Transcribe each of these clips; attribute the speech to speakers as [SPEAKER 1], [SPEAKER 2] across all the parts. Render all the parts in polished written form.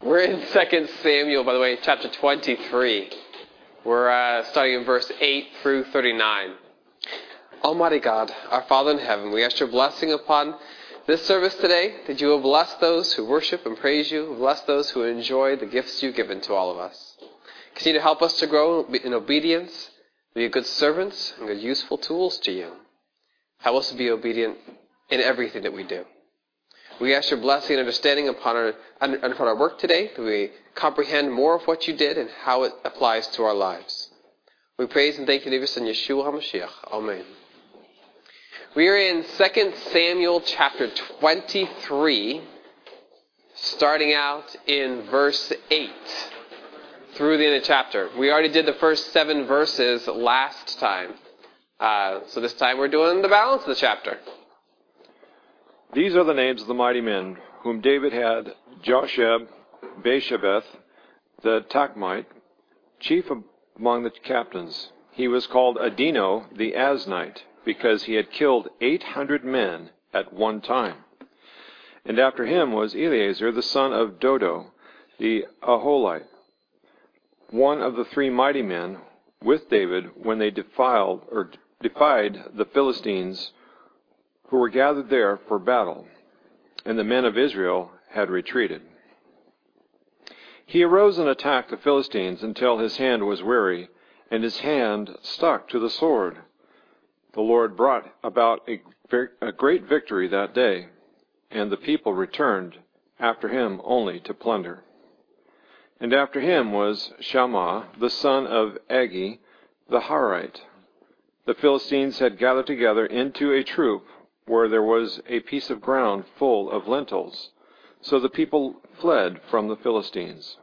[SPEAKER 1] We're in 2 Samuel, by the way, chapter 23. We're starting in verse 8 through 39. Almighty God, our Father in heaven, we ask your blessing upon this service today, that you will bless those who worship and praise you, bless those who enjoy the gifts you've given to all of us. Continue to help us to grow in obedience, be good servants, and good useful tools to you. Help us to be obedient in everything that we do. We ask your blessing and understanding upon our work today, that we comprehend more of what you did and how it applies to our lives. We praise and thank you, in Son Yeshua HaMashiach. Amen. We are in 2 Samuel chapter 23, starting out in verse 8 through the end of the chapter. We already did the first 7 verses last time. So this time we're doing the balance of the chapter.
[SPEAKER 2] These are the names of the mighty men whom David had: Josheb, Bashabeth, the Tachmite, chief among the captains. He was called Adino the Aznite, because he had killed 800 men at one time. And after him was Eleazar the son of Dodo the Aholite, one of the 3 mighty men with David when they defied the Philistines who were gathered there for battle, and the men of Israel had retreated. He arose and attacked the Philistines until his hand was weary, and his hand stuck to the sword. The Lord brought about a great victory that day, and the people returned after him only to plunder. And after him was Shammah, the son of Agi, the Harite. The Philistines had gathered together into a troop where there was a piece of ground full of lentils. So the people fled from the Philistines.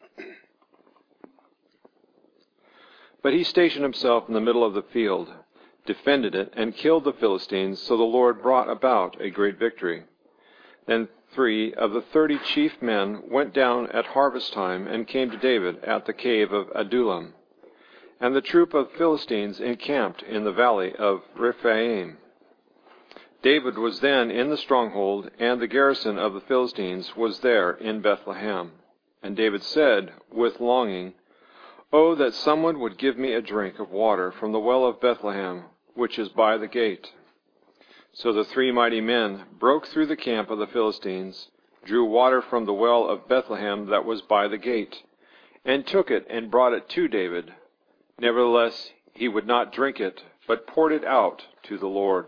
[SPEAKER 2] But he stationed himself in the middle of the field, defended it, and killed the Philistines, so the Lord brought about a great victory. Then 3 of the 30 chief men went down at harvest time and came to David at the cave of Adullam. And the troop of Philistines encamped in the valley of Rephaim. David was then in the stronghold, and the garrison of the Philistines was there in Bethlehem. And David said with longing, "Oh, that someone would give me a drink of water from the well of Bethlehem, which is by the gate." So the 3 mighty men broke through the camp of the Philistines, drew water from the well of Bethlehem that was by the gate, and took it and brought it to David. Nevertheless, he would not drink it, but poured it out to the Lord.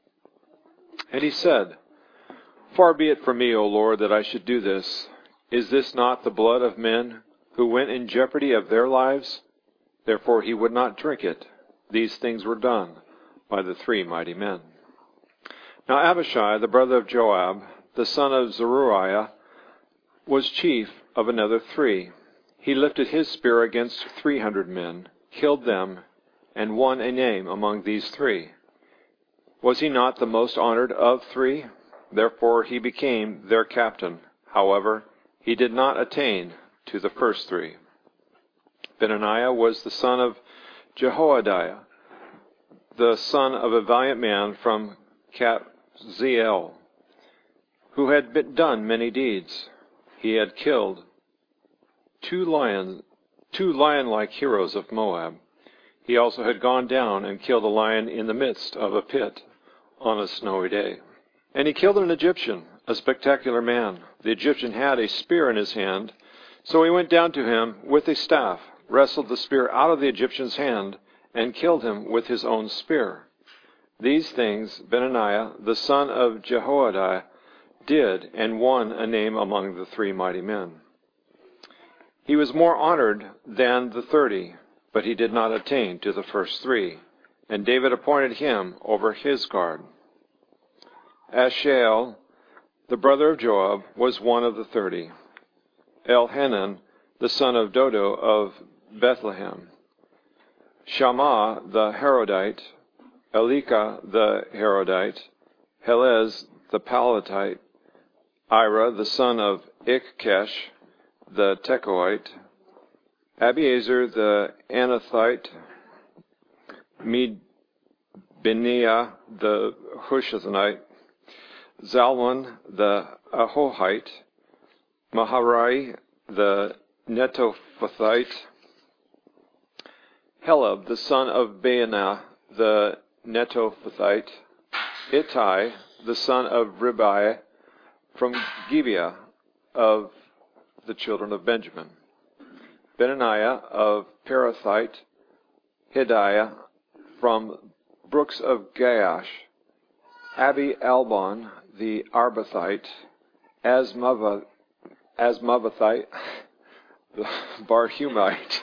[SPEAKER 2] And he said, "Far be it from me, O Lord, that I should do this. Is this not the blood of men who went in jeopardy of their lives?" Therefore he would not drink it. These things were done by the 3 mighty men. Now Abishai, the brother of Joab, the son of Zeruiah, was chief of another 3. He lifted his spear against 300 men, killed them, and won a name among these 3. Was he not the most honored of 3? Therefore he became their captain. However, he did not attain to the first 3. Benaniah was the son of Jehoiada, the son of a valiant man from Kabzeel, who had done many deeds. He had killed 2 lion-like heroes of Moab. He also had gone down and killed a lion in the midst of a pit on a snowy day. And he killed an Egyptian, a spectacular man. The Egyptian had a spear in his hand, so he went down to him with a staff, wrestled the spear out of the Egyptian's hand, and killed him with his own spear. These things Benaniah, the son of Jehoiada, did, and won a name among the 3 mighty men. He was more honored than the 30, but he did not attain to the first 3, and David appointed him over his guard. Ashael, the brother of Joab, was one of the 30. Elhanan, the son of Dodo of Bethlehem. Shammah the Harodite, Elika the Harodite, Helez the Palatite, Ira the son of Ikkesh the Tekoite, Abiezer the Anathite, Beniah the Hushathite, Zalmon the Ahohite, Maharai the Netophathite, Helab, the son of Baanah, the Netophathite, Ittai, the son of Ribai, from Gibeah of the children of Benjamin, Benaniah of Parathite, Hediah from brooks of Gaash, Abi Albon the Arbathite, Asmavathite, the Barhumite,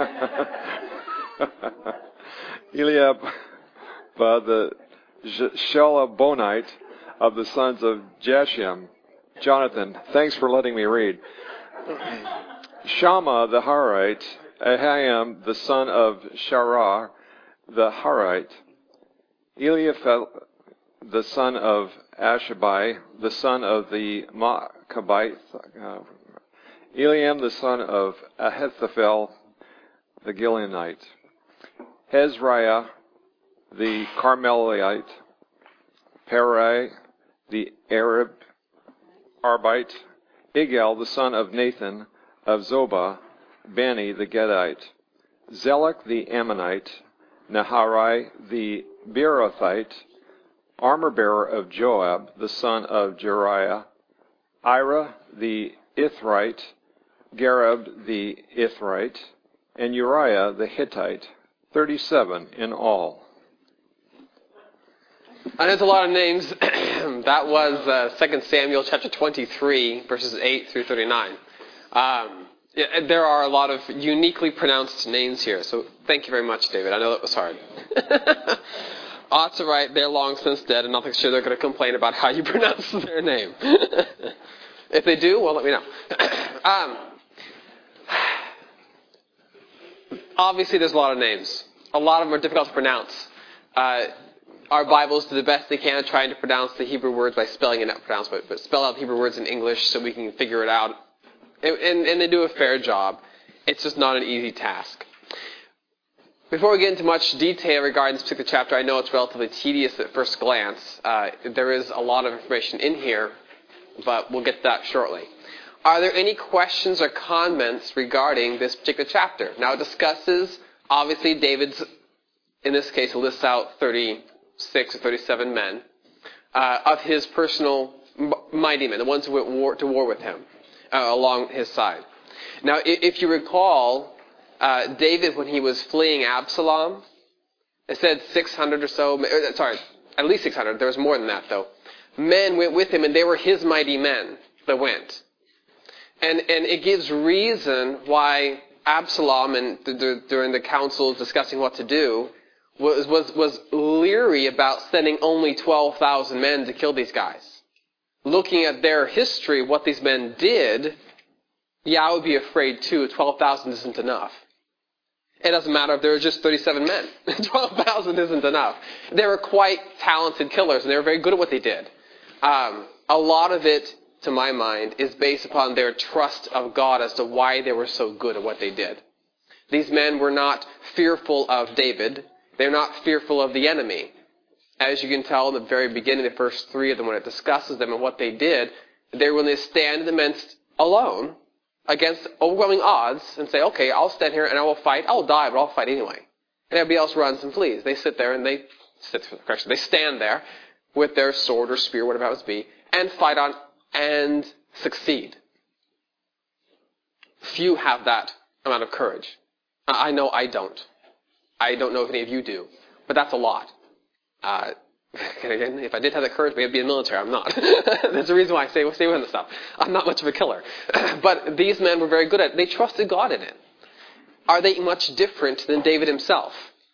[SPEAKER 2] Eliab the Shelabonite of the sons of Jashem. Jonathan, thanks for letting me read. Shammah the Harite, Ahiam the son of Sharar the Harite, Eliaphel the son of Ashabai, the son of the Maccabite, Eliam the son of Ahithophel the Gileonite, Hezriah the Carmelite, Perai the Arbite, Igal the son of Nathan of Zobah, Bani the Gedite, Zelek the Ammonite, Naharai the Beerothite, armor-bearer of Joab, the son of Jeriah, Ira the Ithrite, Gareb the Ithrite, and Uriah the Hittite, 37 in all.
[SPEAKER 1] And there's a lot of names. That was 2 Samuel chapter 23, verses 8 through 39. There are a lot of uniquely pronounced names here, so thank you very much, David. I know that was hard. Ought to write, they're long since dead, and nothing sure they're going to complain about how you pronounce their name. If they do, well, let me know. Obviously, there's a lot of names. A lot of them are difficult to pronounce. Our Bibles do the best they can trying to pronounce the Hebrew words by spelling it out, but spell out Hebrew words in English so we can figure it out. And they do a fair job. It's just not an easy task. Before we get into much detail regarding this particular chapter, I know it's relatively tedious at first glance. There is a lot of information in here, but we'll get to that shortly. Are there any questions or comments regarding this particular chapter? Now it discusses, obviously, David's, in this case, lists out 36 or 37 men of his personal mighty men, the ones who went to war with him along his side. Now, if you recall, David, when he was fleeing Absalom, it said 600 or so, at least 600, there was more than that though, men went with him, and they were his mighty men that went. And it gives reason why Absalom, and during the council discussing what to do, was leery about sending only 12,000 men to kill these guys. Looking at their history, what these men did, I would be afraid too. 12,000 isn't enough. It doesn't matter if there were just 37 men. 12,000 isn't enough. They were quite talented killers, and they were very good at what they did. A lot of it, to my mind, is based upon their trust of God as to why they were so good at what they did. These men were not fearful of David. They're not fearful of the enemy. As you can tell in the very beginning, the first three of them, when it discusses them and what they did, they're willing to stand amidst alone against overwhelming odds and say, okay, I'll stand here and I will fight. I will die, but I'll fight anyway. And everybody else runs and flees. They sit there and they stand there with their sword or spear, whatever it happens to be, and fight on and succeed. Few have that amount of courage. I know I don't. I don't know if any of you do, but that's a lot. Again, if I did have the courage, maybe I'd be in the military. I'm not. There's a reason why I stay with this stuff. I'm not much of a killer. But these men were very good at it. They trusted God in it. Are they much different than David himself?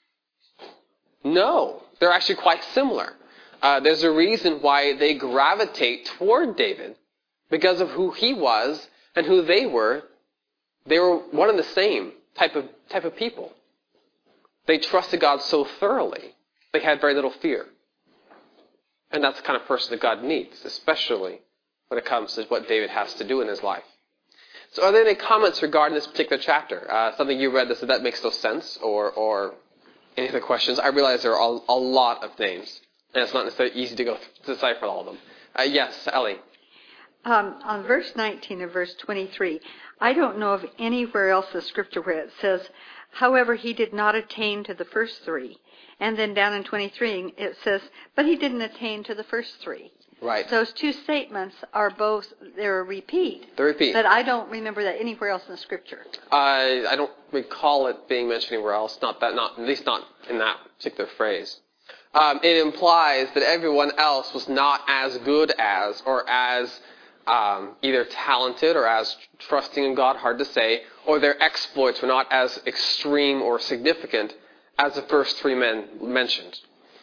[SPEAKER 1] No. They're actually quite similar. There's a reason why they gravitate toward David, because of who he was and who they were. They were one and the same type of people. They trusted God so thoroughly, they had very little fear. And that's the kind of person that God needs, especially when it comes to what David has to do in his life. So are there any comments regarding this particular chapter? Something you read that said that makes no sense, or any other questions? I realize there are a lot of names, and it's not necessarily easy to go to decipher all of them. Yes, Ellie.
[SPEAKER 3] On verse 19 and verse 23, I don't know of anywhere else in the scripture where it says, however, he did not attain to the first three. And then down in 23, it says, but he didn't attain to the first three.
[SPEAKER 1] Right.
[SPEAKER 3] Those two statements are both, they're a repeat.
[SPEAKER 1] The repeat.
[SPEAKER 3] But I don't remember that anywhere else in the scripture.
[SPEAKER 1] I don't recall it being mentioned anywhere else, at least not in that particular phrase. It implies that everyone else was not as good as, or as either talented or as trusting in God, hard to say, or their exploits were not as extreme or significant as the first three men mentioned.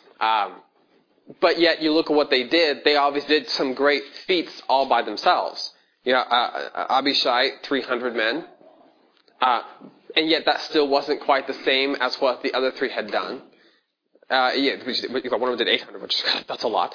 [SPEAKER 1] But yet, you look at what they did, they obviously did some great feats all by themselves. Abishai, 300 men. And yet that still wasn't quite the same as what the other three had done. One of them did 800, which that's a lot.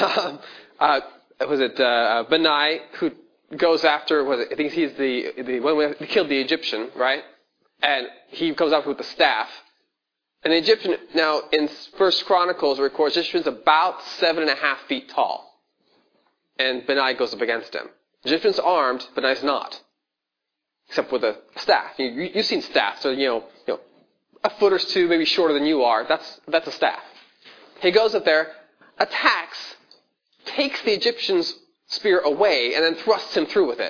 [SPEAKER 1] Benai, who goes after, I think he's the one who killed the Egyptian, right? And he comes up with the staff. And the Egyptian, now in First Chronicles, it records the Egyptian's about 7.5 feet tall. And Benai goes up against him. The Egyptian's armed, Benai's not. Except with a staff. You've seen staff, so a foot or two, maybe shorter than you are. That's a staff. He goes up there, attacks, takes the Egyptian's spear away, and then thrusts him through with it.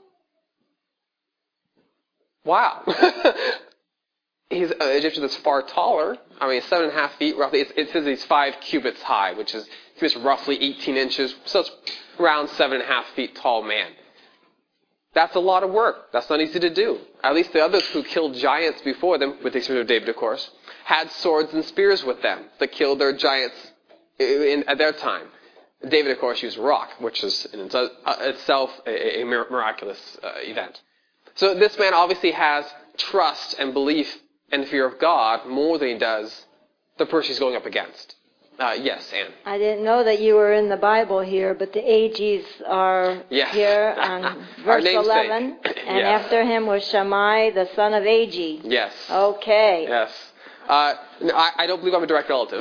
[SPEAKER 1] Wow. He's an Egyptian that's far taller. 7.5 feet roughly. It says he's 5 cubits high, which is roughly 18 inches. So it's around 7.5 feet tall man. That's a lot of work. That's not easy to do. At least the others who killed giants before them, with the exception of David, of course, had swords and spears with them that killed their giants at their time. David, of course, used rock, which is in itself a miraculous event. So this man obviously has trust and belief and fear of God more than he does the person he's going up against. Yes, Anne.
[SPEAKER 4] I didn't know that you were in the Bible here, but the Ages are here on verse 11. And after him was Shammai, the son of Agi.
[SPEAKER 1] Yes.
[SPEAKER 4] Okay.
[SPEAKER 1] Yes. I don't believe I'm a direct relative.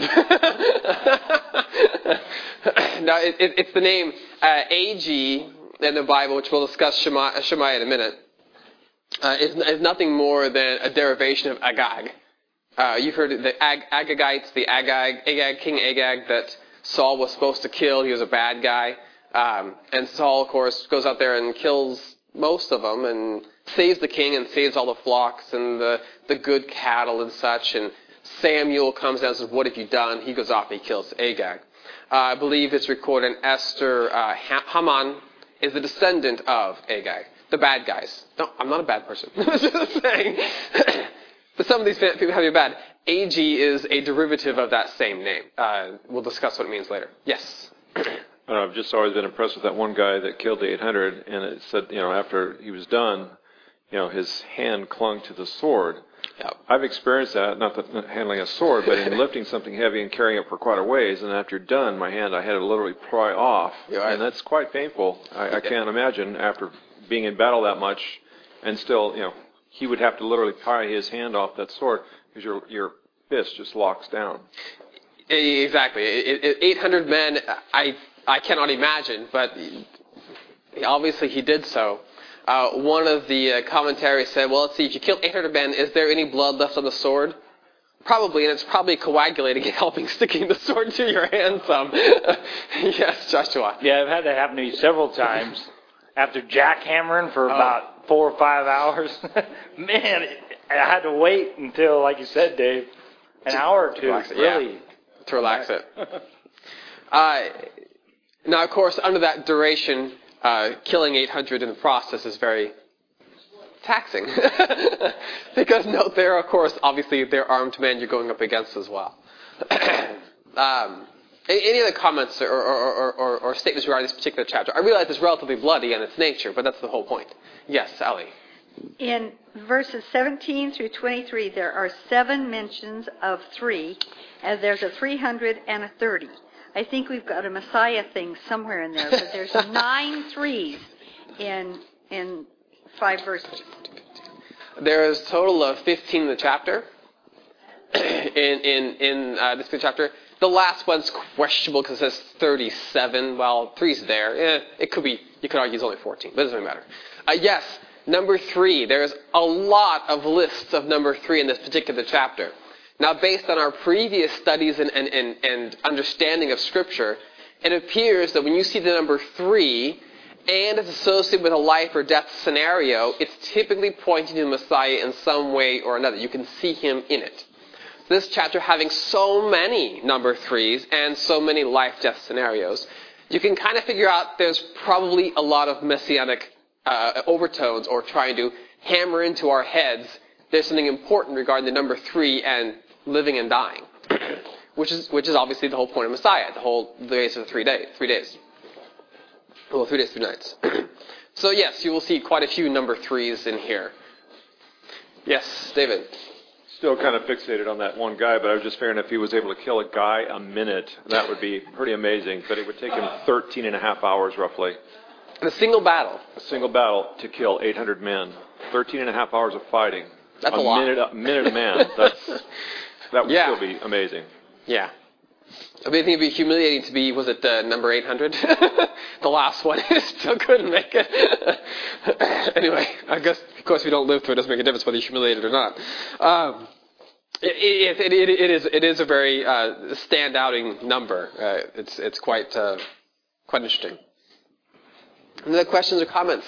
[SPEAKER 1] No, it's the name Agi in the Bible, which we'll discuss Shammai in a minute. Is nothing more than a derivation of Agag. You've heard the Agagites, King Agag that Saul was supposed to kill. He was a bad guy. And Saul, of course, goes out there and kills most of them and saves the king and saves all the flocks and the good cattle and such. And Samuel comes down and says, what have you done? He goes off and he kills Agag. I believe it's recorded in Esther, Haman is the descendant of Agag. The bad guys. No, I'm not a bad person. I'm just saying. But some of these people have you bad. Ag is a derivative of that same name. We'll discuss what it means later. Yes.
[SPEAKER 2] I've just always been impressed with that one guy that killed the 800, and it said, after he was done, his hand clung to the sword.
[SPEAKER 1] Yep.
[SPEAKER 2] I've experienced that, not handling a sword, but in lifting something heavy and carrying it for quite a ways, and after done, I had to literally pry off, and that's quite painful. I can't imagine after being in battle that much, and still, he would have to literally pry his hand off that sword because your fist just locks down.
[SPEAKER 1] Exactly. 800 men, I cannot imagine, but obviously he did so. One of the commentaries said, well, let's see, if you killed 800 men, is there any blood left on the sword? Probably, and it's probably coagulating and helping sticking the sword to your hand some. Yes, Joshua.
[SPEAKER 5] Yeah, I've had that happen to me several times. After jackhammering for about 4 or 5 hours, man, I had to wait until, like you said, Dave, an hour or two,
[SPEAKER 1] to relax it. Now, of course, under that duration, killing 800 in the process is very taxing. Because note there, of course, obviously, they're armed men you're going up against as well. Any other comments or statements regarding this particular chapter? I realize it's relatively bloody in its nature, but that's the whole point. Yes, Allie.
[SPEAKER 3] In verses 17 through 23, there are 7 mentions of 3, and there's a 300 and a 30. I think we've got a Messiah thing somewhere in there, but there's 9 3s in 5 verses.
[SPEAKER 1] There is a total of 15 in the chapter. In this chapter, The last one's questionable because it says 37. Well, 3's there. It could be, you could argue it's only 14, but it doesn't really matter. Yes, number 3. There's a lot of lists of number 3 in this particular chapter. Now, based on our previous studies and understanding of Scripture, it appears that when you see the number 3, and it's associated with a life or death scenario, it's typically pointing to the Messiah in some way or another. You can see him in it. This chapter having so many number 3s and so many life-death scenarios, you can kind of figure out there's probably a lot of messianic overtones, or trying to hammer into our heads there's something important regarding the number 3 and living and dying, which is obviously the whole point of Messiah, the days of the 3 days. 3 days. Well, 3 days, 3 nights. So yes, you will see quite a few number 3s in here. Yes, David.
[SPEAKER 2] Still kind of fixated on that one guy, but I was just figuring if he was able to kill a guy a minute, that would be pretty amazing. But it would take him 13 and a half hours roughly.
[SPEAKER 1] In a single battle.
[SPEAKER 2] A single battle to kill 800 men. 13 and a half hours of fighting.
[SPEAKER 1] That's a lot.
[SPEAKER 2] A minute a man. That would still be amazing.
[SPEAKER 1] Yeah. I think it'd be humiliating to be, was it number 800? The last one. Still couldn't make it. Anyway, I guess because we don't live through it, doesn't make a difference whether you're humiliated or not. It is a very standouting number. It's quite interesting. Any other questions or comments?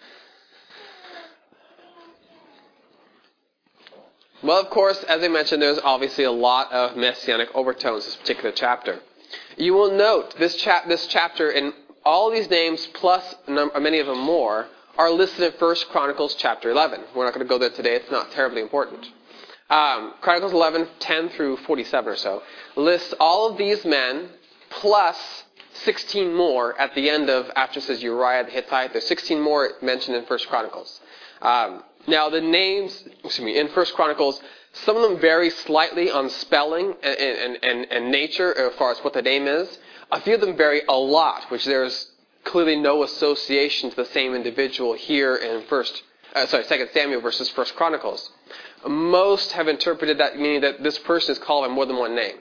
[SPEAKER 1] Well, of course, as I mentioned, there's obviously a lot of messianic overtones in this particular chapter. You will note this chapter, and all these names plus many of them more are listed in 1 Chronicles chapter 11. We're not going to go there today. It's not terribly important. Chronicles 11, 10 through 47 or so, lists all of these men plus 16 more at the end of, after it says Uriah the Hittite, there's 16 more mentioned in 1 Chronicles. Now, the names, in 1 Chronicles, some of them vary slightly on spelling and nature as far as what the name is. A few of them vary a lot, which there's clearly no association to the same individual here in 2 Samuel versus 1 Chronicles. Most have interpreted that meaning that this person is called by more than one name.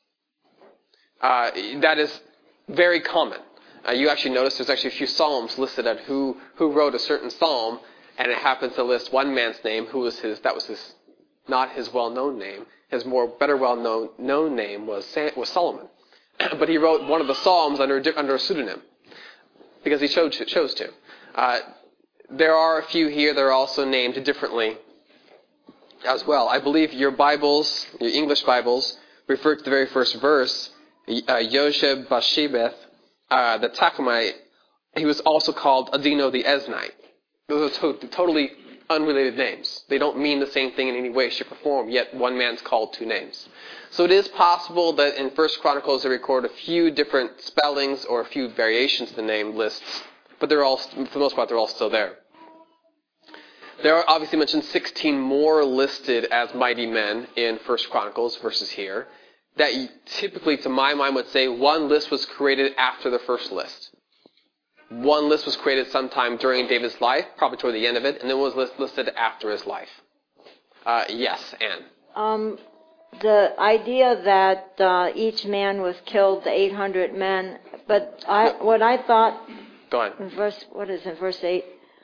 [SPEAKER 1] That is very common. You actually notice there's actually a few psalms listed at who wrote a certain psalm, and it happens to list one man's name that was not his well-known name. His better well-known name was Solomon. But he wrote one of the psalms under a pseudonym because he chose to. There are a few here that are also named differently as well. I believe your English Bibles, refer to the very first verse, Yosheb Bashebeth, the Tachumite. He was also called Adino the Eznite. Those are totally unrelated names. They don't mean the same thing in any way, shape, or form, yet one man's called 2 names. So it is possible that in 1 Chronicles they record a few different spellings or a few variations to the name lists, but they're all, for the most part, they're all still there. There are obviously mentioned 16 more listed as mighty men in 1 Chronicles versus here, that typically, to my mind, would say one list was created after the first list. One list was created sometime during David's life, probably toward the end of it, and then was listed after his life. Yes, Anne.
[SPEAKER 4] The idea that each man was killed, the 800 men, but what I thought,
[SPEAKER 1] go on.
[SPEAKER 4] In verse 8,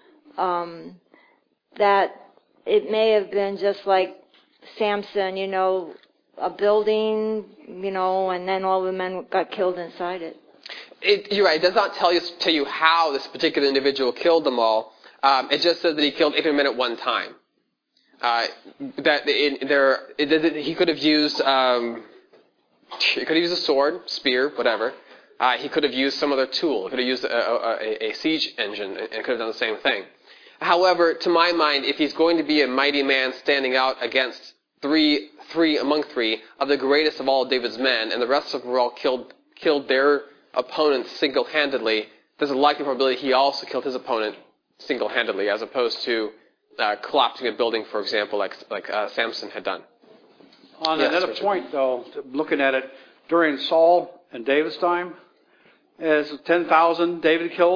[SPEAKER 4] that it may have been just like Samson, a building, and then all the men got killed inside it.
[SPEAKER 1] You're right. It does not tell you how this particular individual killed them all. It just says that he killed 800 men at one time. He could have used a sword, spear, whatever. He could have used some other tool. He could have used a siege engine and could have done the same thing. However, to my mind, if he's going to be a mighty man standing out against three among three of the greatest of all David's men, and the rest of them were all killed their opponents single-handedly, there's a likely probability he also killed his opponent single-handedly, as opposed to collapsing a building, for example, like Samson had done.
[SPEAKER 6] On another point, though, looking at it, during Saul and David's time, as 10,000 David killed,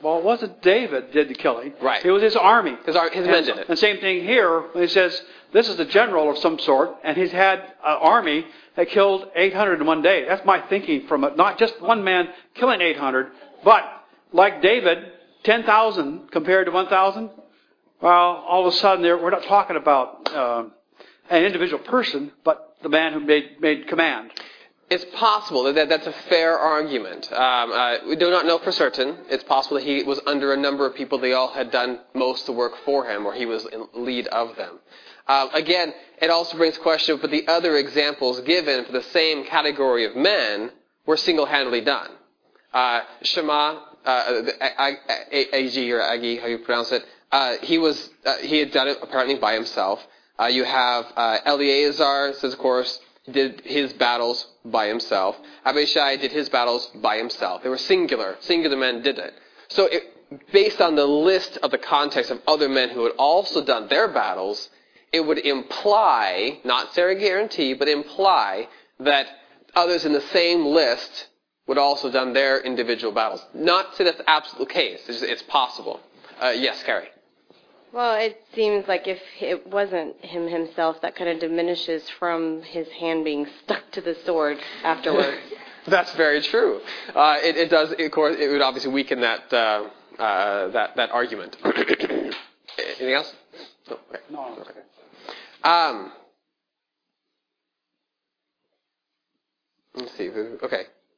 [SPEAKER 6] Well, it wasn't David did the killing.
[SPEAKER 1] Right.
[SPEAKER 6] It was his army.
[SPEAKER 1] His men did it.
[SPEAKER 6] And same thing here when he says this is a general of some sort, and he's had an army that killed 800 in one day. That's my thinking from it. Not just one man killing 800, but like David, 10,000 compared to 1,000. Well, all of a sudden, we're not talking about an individual person, but the man who made command.
[SPEAKER 1] It's possible that's a fair argument. We do not know for certain. It's possible that he was under a number of people. They all had done most of the work for him, or he was in lead of them. Again, it also brings question, but the other examples given for the same category of men were single-handedly done. Shema, Agi or Agi, how you pronounce it, he had done it apparently by himself. You have Eleazar, says of course, did his battles by himself. Abishai did his battles by himself. They were singular men did it. So based on the list of the context of other men who had also done their battles, it would imply, not say guarantee, but imply that others in the same list would also have done their individual battles. Not to say that's the absolute case. It's possible. Yes, Carrie.
[SPEAKER 7] Well, it seems like if it wasn't him himself, that kind of diminishes from his hand being stuck to the sword afterwards.
[SPEAKER 1] That's very true. It does. Of course, it would obviously weaken that argument. Anything else? Oh, okay.
[SPEAKER 6] No. Okay.
[SPEAKER 1] Let's see. Okay.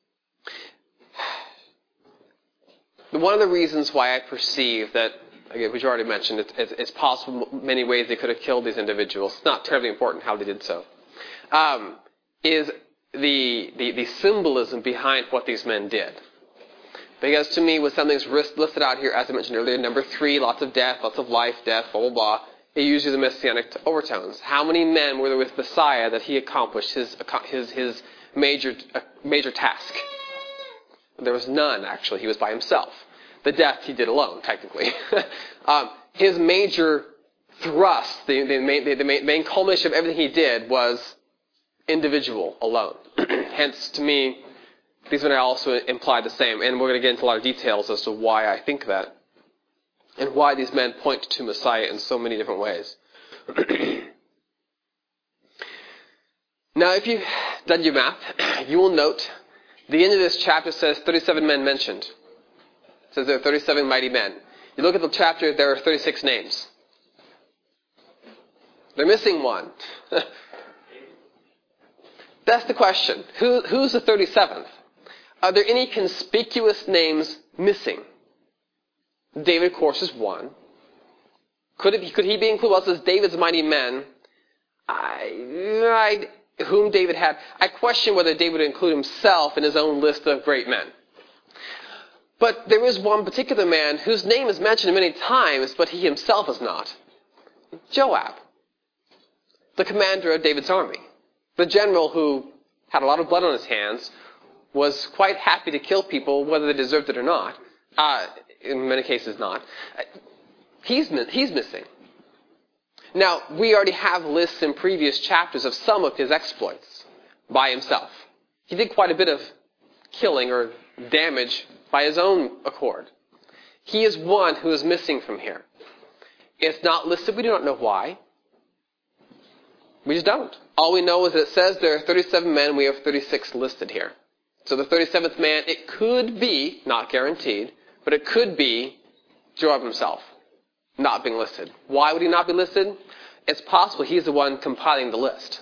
[SPEAKER 1] One of the reasons why I perceive that, again, which you already mentioned, it's possible many ways they could have killed these individuals. It's not terribly important how they did so. Is the symbolism behind what these men did. Because to me, with something's listed out here, as I mentioned earlier, number 3, lots of death, lots of life, death, blah, blah, blah, it uses the messianic overtones. How many men were there with Messiah that he accomplished his major task? There was none, actually. He was by himself. The death he did alone, technically. His major thrust, the main culmination of everything he did was individual, alone. Hence, to me, these men also imply the same. And we're going to get into a lot of details as to why I think that. And why these men point to Messiah in so many different ways. Now, if you've done your math, you will note the end of this chapter says 37 men mentioned. It says there are 37 mighty men. You look at the chapter, there are 36 names. They're missing one. That's the question. Who's the 37th? Are there any conspicuous names missing? David, of course, is one. Could he be included? Well, it says David's mighty men. Whom David had. I question whether David would include himself in his own list of great men. But there is one particular man whose name is mentioned many times, but he himself is not. Joab, the commander of David's army. The general who had a lot of blood on his hands, was quite happy to kill people whether they deserved it or not. In many cases not. He's missing. Now, we already have lists in previous chapters of some of his exploits by himself. He did quite a bit of killing or damage by his own accord. He is one who is missing from here. It's not listed. We do not know why. We just don't. All we know is that it says there are 37 men. We have 36 listed here. So the 37th man, it could be, not guaranteed, but it could be Joab himself not being listed. Why would he not be listed? It's possible he's the one compiling the list.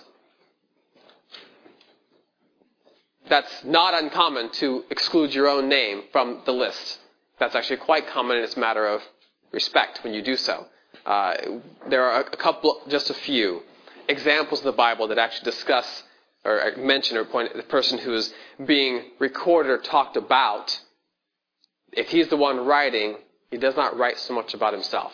[SPEAKER 1] That's not uncommon to exclude your own name from the list. That's actually quite common, and it's a matter of respect when you do so. There are just a few examples in the Bible that actually discuss or mention or point at the person who is being recorded or talked about. If he's the one writing, he does not write so much about himself.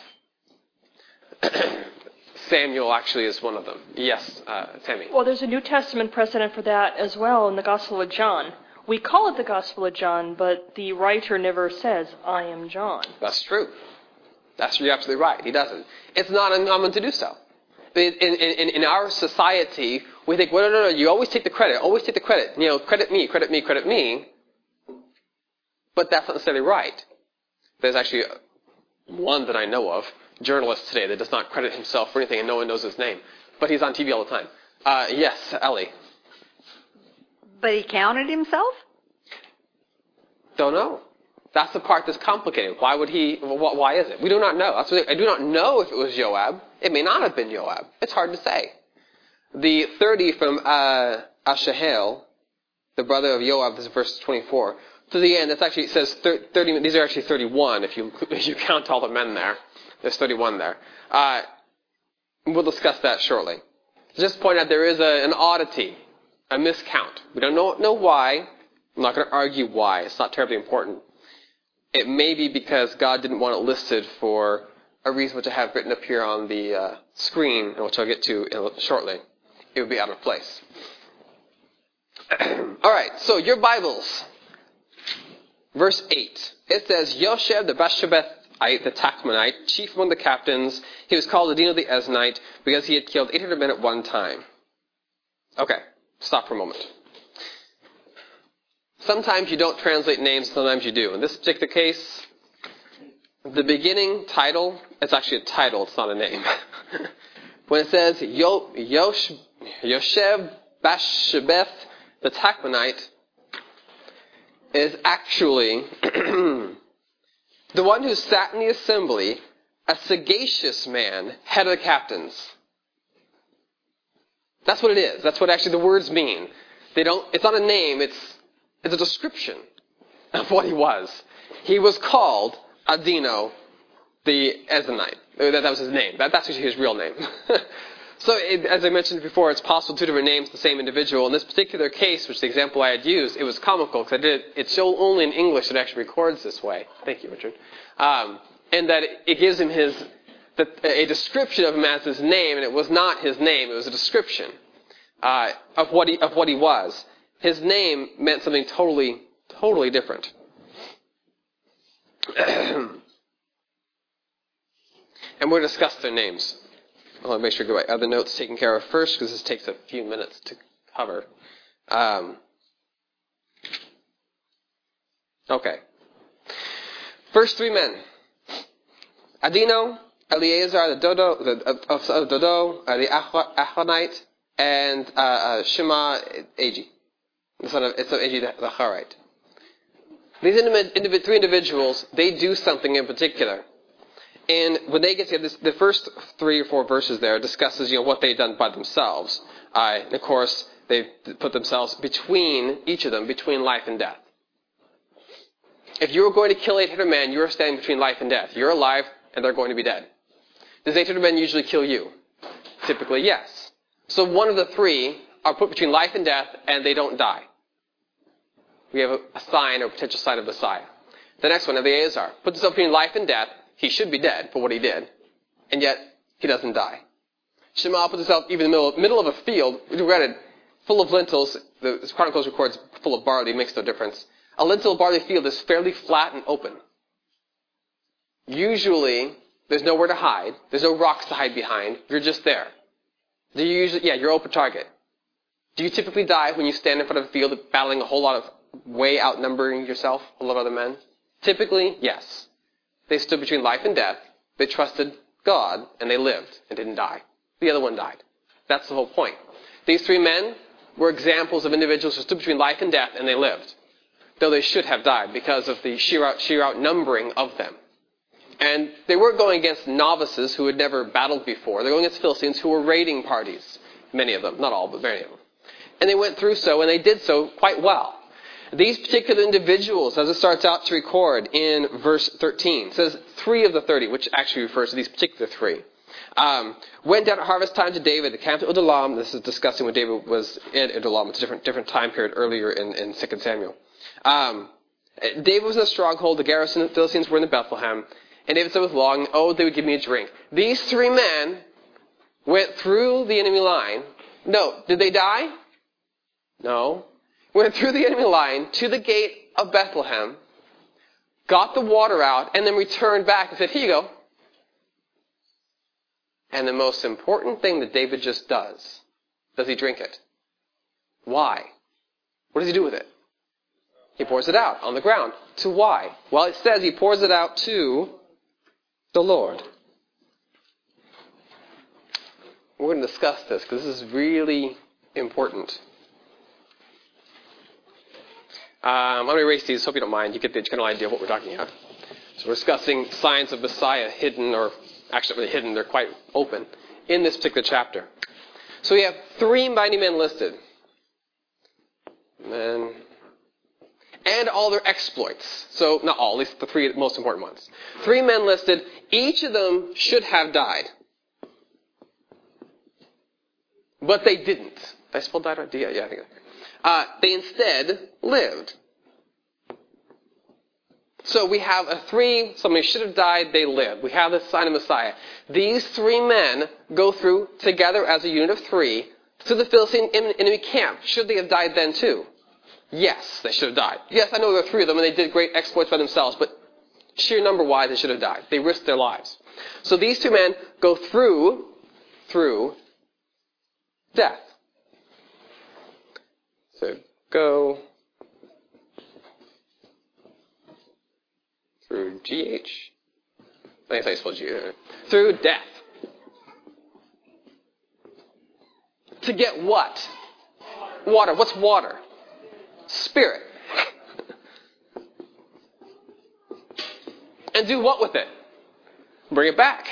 [SPEAKER 1] Samuel actually is one of them. Yes, Tammy.
[SPEAKER 8] Well, there's a New Testament precedent for that as well in the Gospel of John. We call it the Gospel of John, but the writer never says, I am John.
[SPEAKER 1] That's true. You're absolutely right. He doesn't. It's not uncommon to do so. In our society, we think, well, no, you always take the credit. Always take the credit. Credit me. But that's not necessarily right. There's actually one that I know of, journalist today, that does not credit himself for anything and no one knows his name. But he's on TV all the time. Yes, Ellie.
[SPEAKER 3] But he counted himself?
[SPEAKER 1] Don't know. That's the part that's complicated. Why would he? Why is it? We do not know. I do not know if it was Joab. It may not have been Joab. It's hard to say. The 30 from Asahel, the brother of Joab, this is verse 24. To the end, it says 30. These are actually 31 if you count all the men there. There's 31 there. We'll discuss that shortly. Just point out there is an oddity, a miscount. We don't know why. I'm not going to argue why. It's not terribly important. It may be because God didn't want it listed for a reason which I have written up here on the screen, and which I'll get to shortly. It would be out of place. All right, so your Bibles. Verse 8. It says, Yosheb the Basshebethite, the Tachmonite, chief among the captains, he was called Adino the Eznite because he had killed 800 men at one time. Okay, stop for a moment. Sometimes you don't translate names, sometimes you do. In this particular case, the beginning title, it's actually a title, it's not a name. When it says Yosheb Basshebeth the Tachmonite, is actually the one who sat in the assembly, a sagacious man, head of the captains. That's what it is. That's what actually the words mean. It's not a name, it's a description of what he was. He was called Adino the Eznite. That was his name. That's actually his real name. So, as I mentioned before, it's possible two different names, the same individual. In this particular case, which is the example I had used, it was comical because it's so only in English it actually records this way. Thank you, Richard. And that it gives him a description of him as his name, and it was not his name; it was a description of what he was. His name meant something totally different. And we'll discuss their names. I want to make sure to get my other notes taken care of first, because this takes a few minutes to cover. Okay. First three men. Adino, Eleazar, the Dodo, the Ahonite, and Shema Agi, the son of Agi the Harite. These three individuals, they do something in particular. And when they get together, the first 3 or 4 verses there discusses, what they've done by themselves. And of course, they put themselves between life and death. If you were going to kill 800 men, you are standing between life and death. You're alive, and they're going to be dead. Does 800 men usually kill you? Typically, yes. So one of the 3 are put between life and death, and they don't die. We have a sign or potential sign of Messiah. The next one, Eleazar, puts himself between life and death. He should be dead for what he did, and yet he doesn't die. Shema puts himself even in the middle of a field, granted, full of lentils. The Chronicles records full of barley, makes no difference. A lentil barley field is fairly flat and open. Usually, there's nowhere to hide. There's no rocks to hide behind. You're just there. You're open target. Do you typically die when you stand in front of a field battling a whole lot of way outnumbering yourself, a lot of other men? Typically, yes. They stood between life and death. They trusted God, and they lived and didn't die. The other one died. That's the whole point. These 3 men were examples of individuals who stood between life and death, and they lived, though they should have died because of the sheer outnumbering of them. And they weren't going against novices who had never battled before. They're going against Philistines who were raiding parties, many of them, not all, but many of them. And they went through and they did so quite well. These particular individuals, as it starts out to record in verse 13, it says 3 of the 30, which actually refers to these particular 3, went down at harvest time to David, the camp at Adullam. This is discussing when David was in Adullam. It's a different time period earlier in 2 Samuel. David was in a stronghold. The garrison of the Philistines were in Bethlehem. And David said with longing, they would give me a drink. These 3 men went through the enemy line. No, did they die? No. Went through the enemy line to the gate of Bethlehem, got the water out, and then returned back and said, here you go. And the most important thing that David just does he drink it? Why? What does he do with it? He pours it out on the ground. To why? Well, it says he pours it out to the Lord. We're going to discuss this because this is really important. I'm going to erase these. Hope you don't mind. You get the general idea of what we're talking about. So we're discussing signs of Messiah hidden, or actually not really hidden. They're quite open in this particular chapter. So we have 3 mighty men listed. Men. And all their exploits. So not all, at least the 3 most important ones. 3 men listed. Each of them should have died. But they didn't. Did I spell died right? Yeah, I think. They instead lived. So we have somebody should have died, they lived. We have the sign of Messiah. These 3 men go through together as a unit of 3 to the Philistine enemy camp. Should they have died then too? Yes, they should have died. Yes, I know there were 3 of them and they did great exploits by themselves, but sheer number-wise, they should have died. They risked their lives. So these 2 men go through death. So go through GH. I guess I spelled GH. Through death. To get what? Water. What's water? Spirit. And do what with it? Bring it back.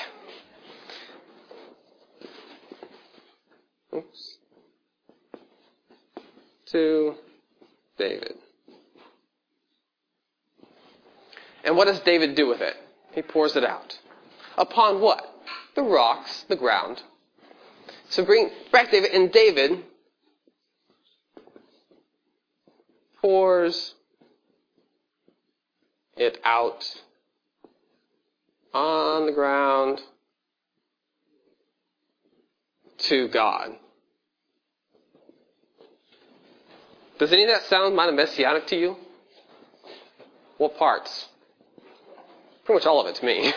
[SPEAKER 1] Oops. To David. And what does David do with it? He pours it out. Upon what? The rocks, the ground. So bring back David, and David pours it out on the ground to God. Does any of that sound kind of messianic to you? What parts? Pretty much all of it to me.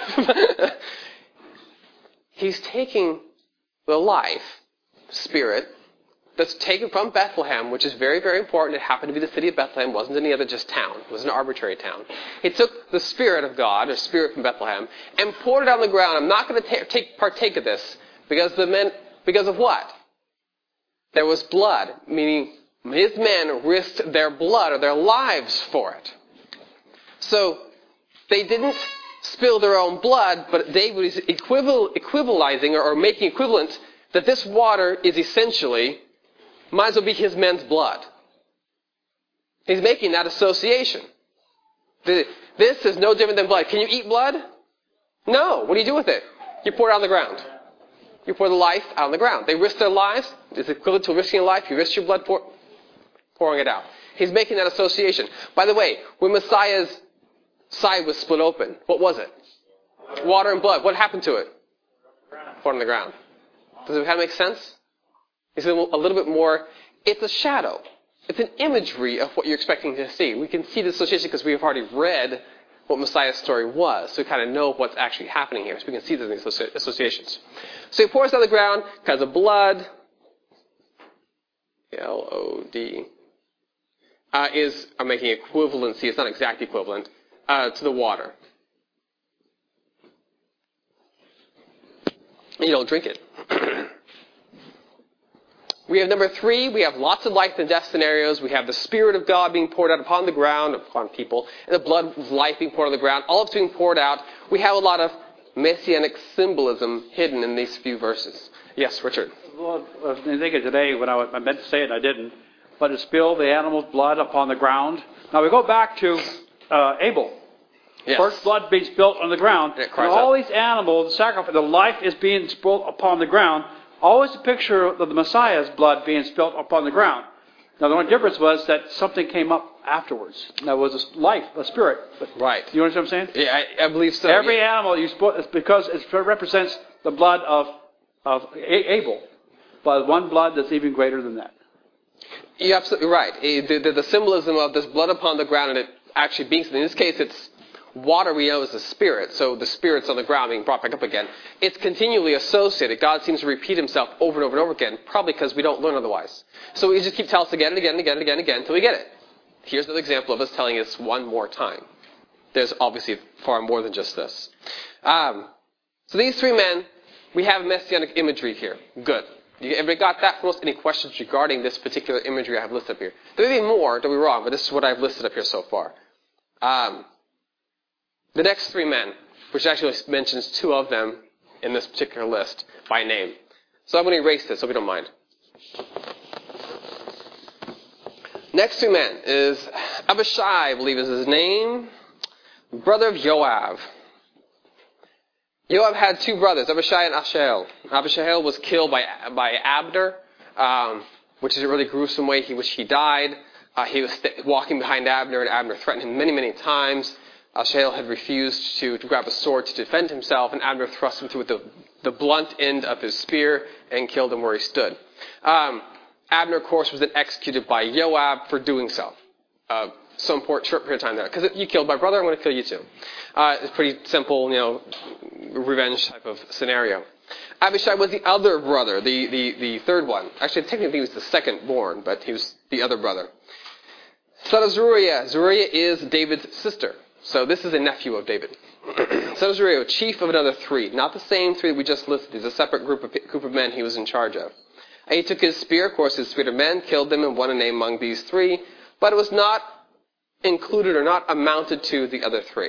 [SPEAKER 1] He's taking the life, spirit, that's taken from Bethlehem, which is very, very important. It happened to be the city of Bethlehem. It wasn't any other just town. It was an arbitrary town. He took the Spirit of God, or Spirit from Bethlehem, and poured it on the ground. I'm not going to partake of this because of what? There was blood, meaning his men risked their blood or their lives for it. So they didn't spill their own blood, but David was equivalizing or making equivalent that this water is essentially, might as well be his men's blood. He's making that association. This is no different than blood. Can you eat blood? No. What do you do with it? You pour it on the ground. You pour the life out on the ground. They risk their lives. It's equivalent to risking a life. You risk your blood pouring it out. He's making that association. By the way, when Messiah's side was split open, what was it? Water and blood. What happened to it? Poured on the ground. Does it kind of make sense? It's a little bit more, it's a shadow. It's an imagery of what you're expecting to see. We can see the association because we've already read what Messiah's story was. So we kind of know what's actually happening here. So we can see those associations. So he pours on the ground because of blood. L-O-D. I'm making equivalency. It's not exact equivalent. To the water. You don't drink it. We have number 3, we have lots of life and death scenarios. We have the Spirit of God being poured out upon the ground, upon people, and the blood of life being poured on the ground. All of it's being poured out. We have a lot of messianic symbolism hidden in these few verses. Yes, Richard.
[SPEAKER 6] Well, I was thinking today when I meant to say it, I didn't. But to spill the animal's blood upon the ground. Now we go back to Abel. Yes. First blood being spilled on the ground. And all these animals, the sacrifice, the life is being spilled upon the ground. Always a picture of the Messiah's blood being spilled upon the ground. Now the only difference was that something came up afterwards. That was a life, a spirit.
[SPEAKER 1] Right.
[SPEAKER 6] You understand what I'm saying?
[SPEAKER 1] Yeah, I believe so.
[SPEAKER 6] Every animal you spill, it's because it represents the blood of Abel. But one blood that's even greater than that.
[SPEAKER 1] You're absolutely right. The symbolism of this blood upon the ground and it actually being, in this case it's water we know is the Spirit, so the Spirit's on the ground being brought back up again. It's continually associated. God seems to repeat himself over and over and over again, probably because we don't learn otherwise. So we just keep telling us again and again and again and again and again until we get it. here's another example of us telling us one more time. There's obviously far more than just this. So these three men, we have messianic imagery here. Good. Everybody got that from us? Any questions regarding this particular imagery I have listed up here? There may be more, don't be wrong, but this is what I've listed up here so far. The next three men, which actually mentions two of them in this particular list by name. So I'm going to erase this, so we don't mind. Next two men is Abishai, I believe is his name, brother of Joab. Joab had two brothers, Abishai and Asahel. Abishai was killed by Abner, which is a really gruesome way in which he died. He was walking behind Abner, and Abner threatened him many, many times. Asahel had refused to grab a sword to defend himself, and Abner thrust him through the blunt end of his spear and killed him where he stood. Abner, of course, was then executed by Joab for doing so. Some short period of time there. Because you killed my brother, I'm going to kill you too. It's pretty simple, revenge type of scenario. Abishai was the other brother, the third one. Actually, technically he was the second born, but he was the other brother. Son of Zeruiah. Zeruiah is David's sister. So this is a nephew of David. Son of Zeruiah, chief of another three. Not the same three we just listed. He's a separate group of men he was in charge of. And he took his spear, of course, his spear of men, killed them, and won a name among these three. But it was not included or not amounted to the other three.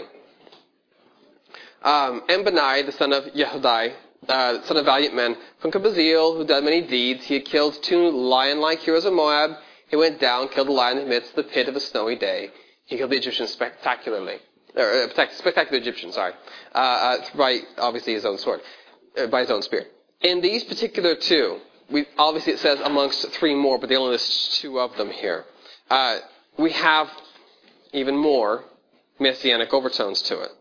[SPEAKER 1] And Benai, the son of Yehudai, son of valiant men, from Kabazeel, who did many deeds. He had killed 2 lion-like heroes of Moab. He went down, killed a lion in the midst of the pit of a snowy day. He killed the Egyptians spectacular Egyptians, by obviously his own sword, by his own spear. In these particular two, obviously it says amongst 3 more, but they only list 2 of them here. We have even more messianic overtones to it.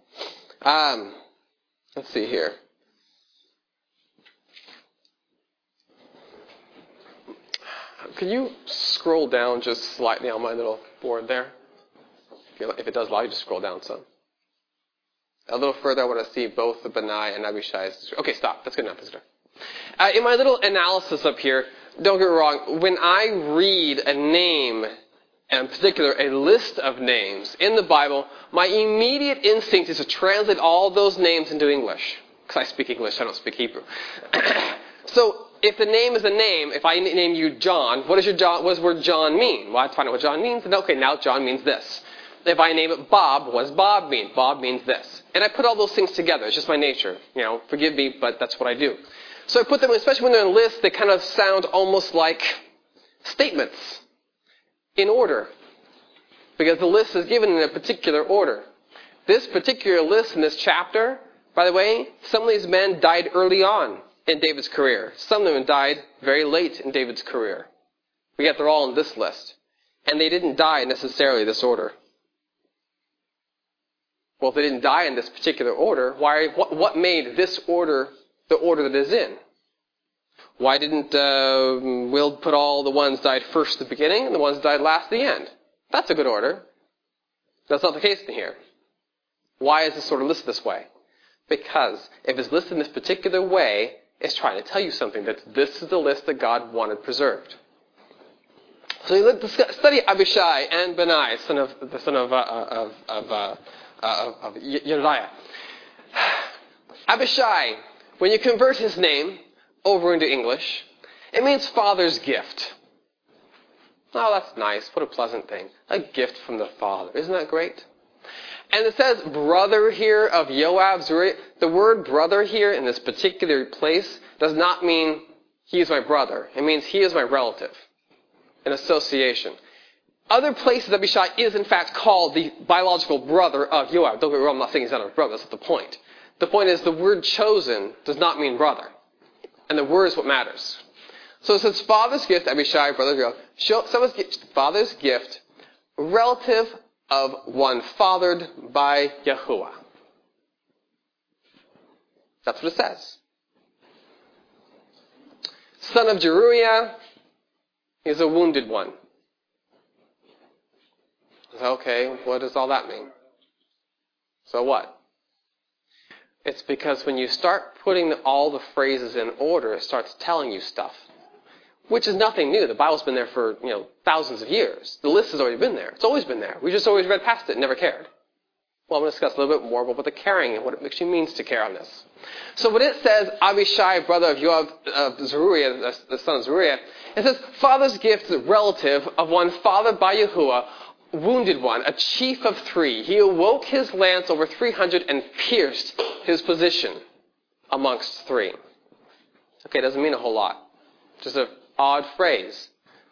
[SPEAKER 1] Let's see here. Can you scroll down just slightly on my little board there? If it does allow you to scroll down some. A little further, I want to see both the Benai and Abishai's. Okay, stop. That's good enough, isn't it? In my little analysis up here, don't get me wrong, when I read a name, and in particular a list of names in the Bible, my immediate instinct is to translate all those names into English. Because I speak English, I don't speak Hebrew. So, if the name is a name, if I name you John, what does word John mean? Well, I have to find out what John means, and okay, now John means this. If I name it Bob, what does Bob mean? Bob means this. And I put all those things together. It's just my nature. Forgive me, but that's what I do. So I put them, especially when they're in lists, they kind of sound almost like statements in order. Because the list is given in a particular order. This particular list in this chapter, by the way, some of these men died early on in David's career. Some of them died very late in David's career. Yet they're all in this list. And they didn't die necessarily this order. Well, if they didn't die in this particular order, what made this order the order that is in? Why didn't Will put all the ones died first at the beginning and the ones died last at the end? That's a good order. That's not the case in here. Why is this sort of listed this way? Because if it's listed in this particular way, it's trying to tell you something, that this is the list that God wanted preserved. So you study Abishai and Benai, son of Yediah. Abishai, when you convert his name over into English, it means father's gift. Oh, that's nice. What a pleasant thing. A gift from the Father. Isn't that great? And it says brother here of Joab. The word brother here in this particular place does not mean he is my brother. It means he is my relative. An association. Other places Abishai is in fact called the biological brother of Joab. Don't get me wrong, I'm not saying he's not a brother. That's not the point. The point is the word chosen does not mean brother. And the word is what matters. So it says father's gift, Abishai, brother of Joab. Someone's father's gift, relative of one fathered by Yahuwah. That's what it says. Son of Zeruiah is a wounded one. Okay, what does all that mean? So what? It's because when you start putting all the phrases in order, it starts telling you stuff. which is nothing new. The Bible's been there for, thousands of years. The list has already been there. It's always been there. We just always read past it and never cared. Well, I'm going to discuss a little bit more about what the caring and what it actually means to care on this. So when it says Abishai, brother of Joab, Zeruiah, the son of Zeruiah, it says father's gift, relative of one fathered by Yahuwah, wounded one, a chief of 3. He awoke his lance over 300 and pierced his position amongst 3. Okay, it doesn't mean a whole lot. Just an odd phrase.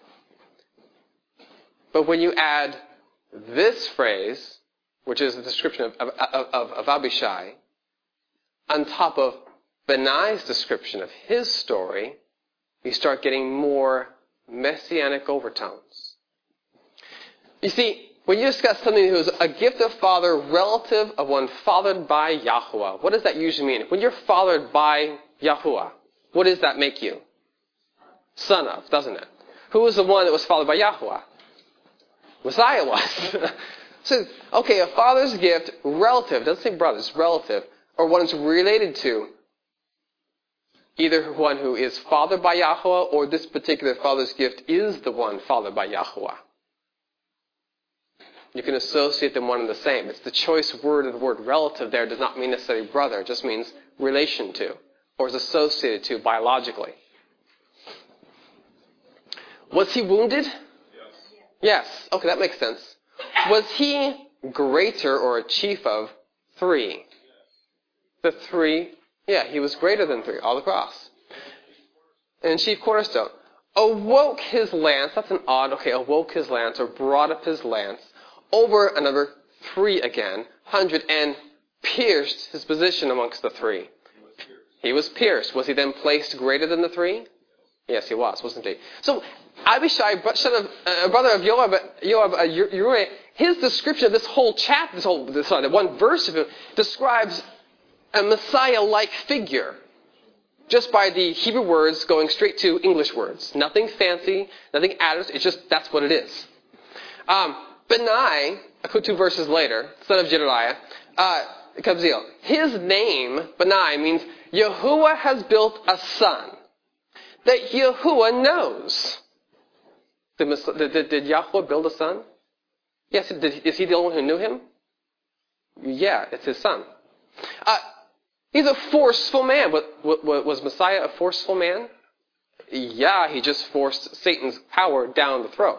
[SPEAKER 1] But when you add this phrase, which is the description of Abishai, on top of Benai's description of his story, you start getting more messianic overtones. You see, when you discuss something who is a gift of father, relative of one fathered by Yahuwah, what does that usually mean? When you're fathered by Yahuwah, what does that make you? Son of, doesn't it? Who was the one that was fathered by Yahuwah? Messiah was. So, okay, a father's gift, relative, doesn't say brother, it's relative, or one is related to either one who is fathered by Yahuwah, or this particular father's gift is the one fathered by Yahuwah. You can associate them one and the same. It's the choice word of the word relative there does not mean necessarily brother, it just means relation to, or is associated to biologically. Was he wounded? Yes. Okay, that makes sense. Was he greater or a chief of 3? The 3, he was greater than 3, all across. And chief cornerstone. Awoke his lance, that's an odd, awoke his lance or brought up his lance over another 3 again, 100, and pierced his position amongst the 3. He was pierced. Was he then placed greater than the 3? Yes, he was, wasn't he? So, Abishai, brother of Joab, Uriah, his description of this whole chapter, the one verse of him, describes a Messiah-like figure. Just by the Hebrew words going straight to English words. Nothing fancy, nothing added, it's just, that's what it is. Benai, 2 verses later, son of Jedediah, Kabzeel, his name, Benai, means Yahuwah has built a son that Yahuwah knows. Did Yahuwah build a son? Yes. Is he the only one who knew him? Yeah, it's his son. He's a forceful man. Was Messiah a forceful man? Yeah, he just forced Satan's power down the throat.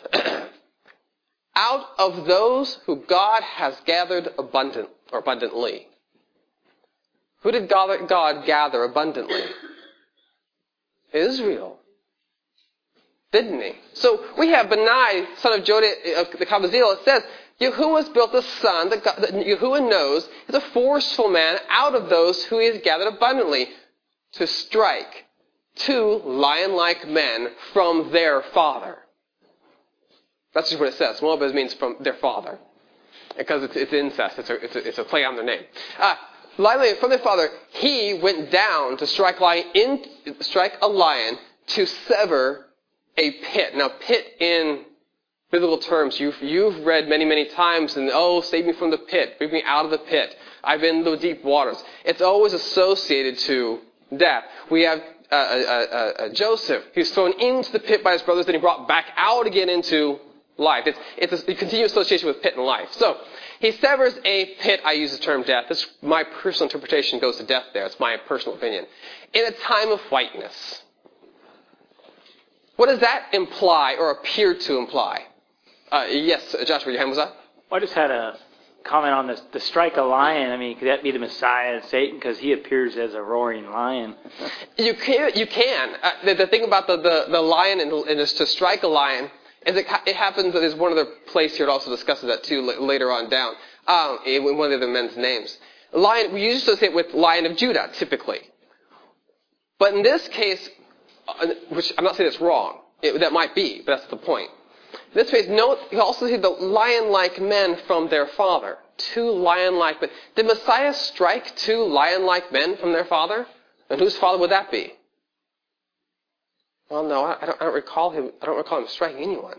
[SPEAKER 1] Out of those who God has gathered abundantly. Who did God gather abundantly? Israel. Didn't he? So we have Benai, son of the Kabazeel. It says, Yahuwah's built a son that Yahuwah knows is a forceful man out of those who he has gathered abundantly to strike 2 lion-like men from their father. That's just what it says. Moab means from their father. Because it's incest. It's a play on their name. Lion from their father, he went down to strike a lion to sever a pit. Now, pit in biblical terms, you've read many, many times, and save me from the pit, bring me out of the pit. I've been in the deep waters. It's always associated to death. We have Joseph, who's thrown into the pit by his brothers, then he brought back out again into life. It's a continuous association with pit and life. So, he severs a pit, I use the term death. This, my personal interpretation goes to death there. It's my personal opinion. In a time of whiteness. What does that imply or appear to imply? Yes, Joshua, your hand was up?
[SPEAKER 5] I just had a comment on this. To strike a lion, I mean, could that be the Messiah of Satan? Because he appears as a roaring lion.
[SPEAKER 1] You can. The thing about the lion and is to strike a lion is it happens that there's one other place here that also discusses that too later on down in one of the men's names. Lion, we usually associate with Lion of Judah, typically. But in this case, which I'm not saying it's wrong, that might be, but that's the point. In this case, note, you also see the lion-like men from their father. 2 lion-like men. Did Messiah strike 2 lion-like men from their father? And whose father would that be? Well, no, I don't recall him striking anyone.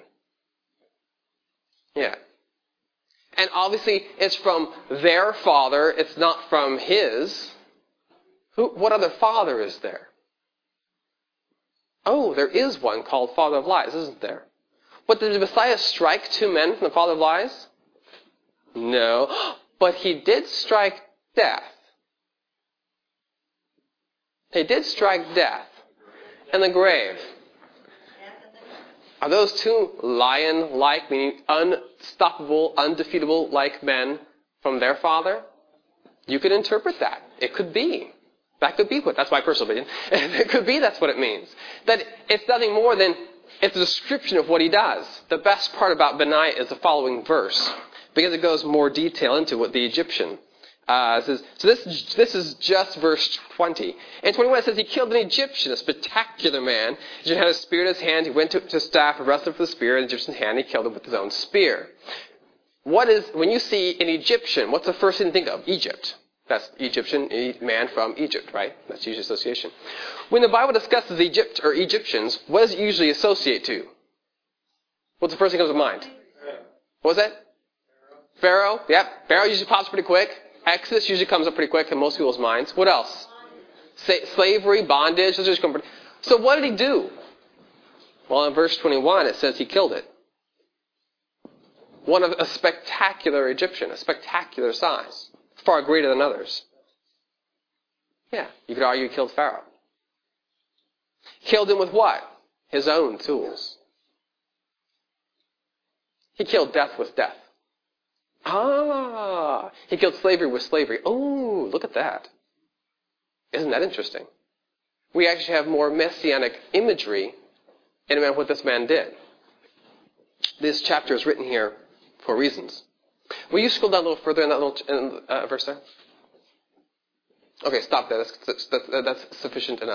[SPEAKER 1] Yeah. And obviously, it's from their father. It's not from his. What other father is there? Oh, there is one called Father of Lies, isn't there? But did the Messiah strike 2 men from the father of lies? No. But he did strike death. He did strike death in the grave. Are those 2 lion-like, meaning unstoppable, undefeatable like men from their father? You could interpret that. It could be. That could be what, that's my personal opinion. It could be that's what it means. That it's nothing more than, it's a description of what he does. The best part about Benaiah is the following verse, because it goes more detail into what the Egyptian says. So this is just verse 20. And 21 it says, he killed an Egyptian, a spectacular man. The Egyptian had a spear in his hand. He went to staff, arrested for the spear in the Egyptian's hand. He killed him with his own spear. When you see an Egyptian, what's the first thing to think of? Egypt. That's Egyptian, a man from Egypt, right? That's usually association. When the Bible discusses Egypt or Egyptians, what does it usually associate to? What's the first thing that comes to mind? What was that? Pharaoh. Yep. Pharaoh usually pops pretty quick. Exodus usually comes up pretty quick in most people's minds. What else? Slavery, bondage. Those just come pretty. So what did he do? Well, in verse 21, it says he killed it. One of a spectacular Egyptian, a spectacular size. Far greater than others. Yeah, you could argue he killed Pharaoh. Killed him with what? His own tools. He killed death with death. He killed slavery with slavery. Oh, look at that. Isn't that interesting? We actually have more messianic imagery in what this man did. This chapter is written here for reasons. Will you scroll down a little further in that little verse there? Okay, stop there. That's sufficient enough.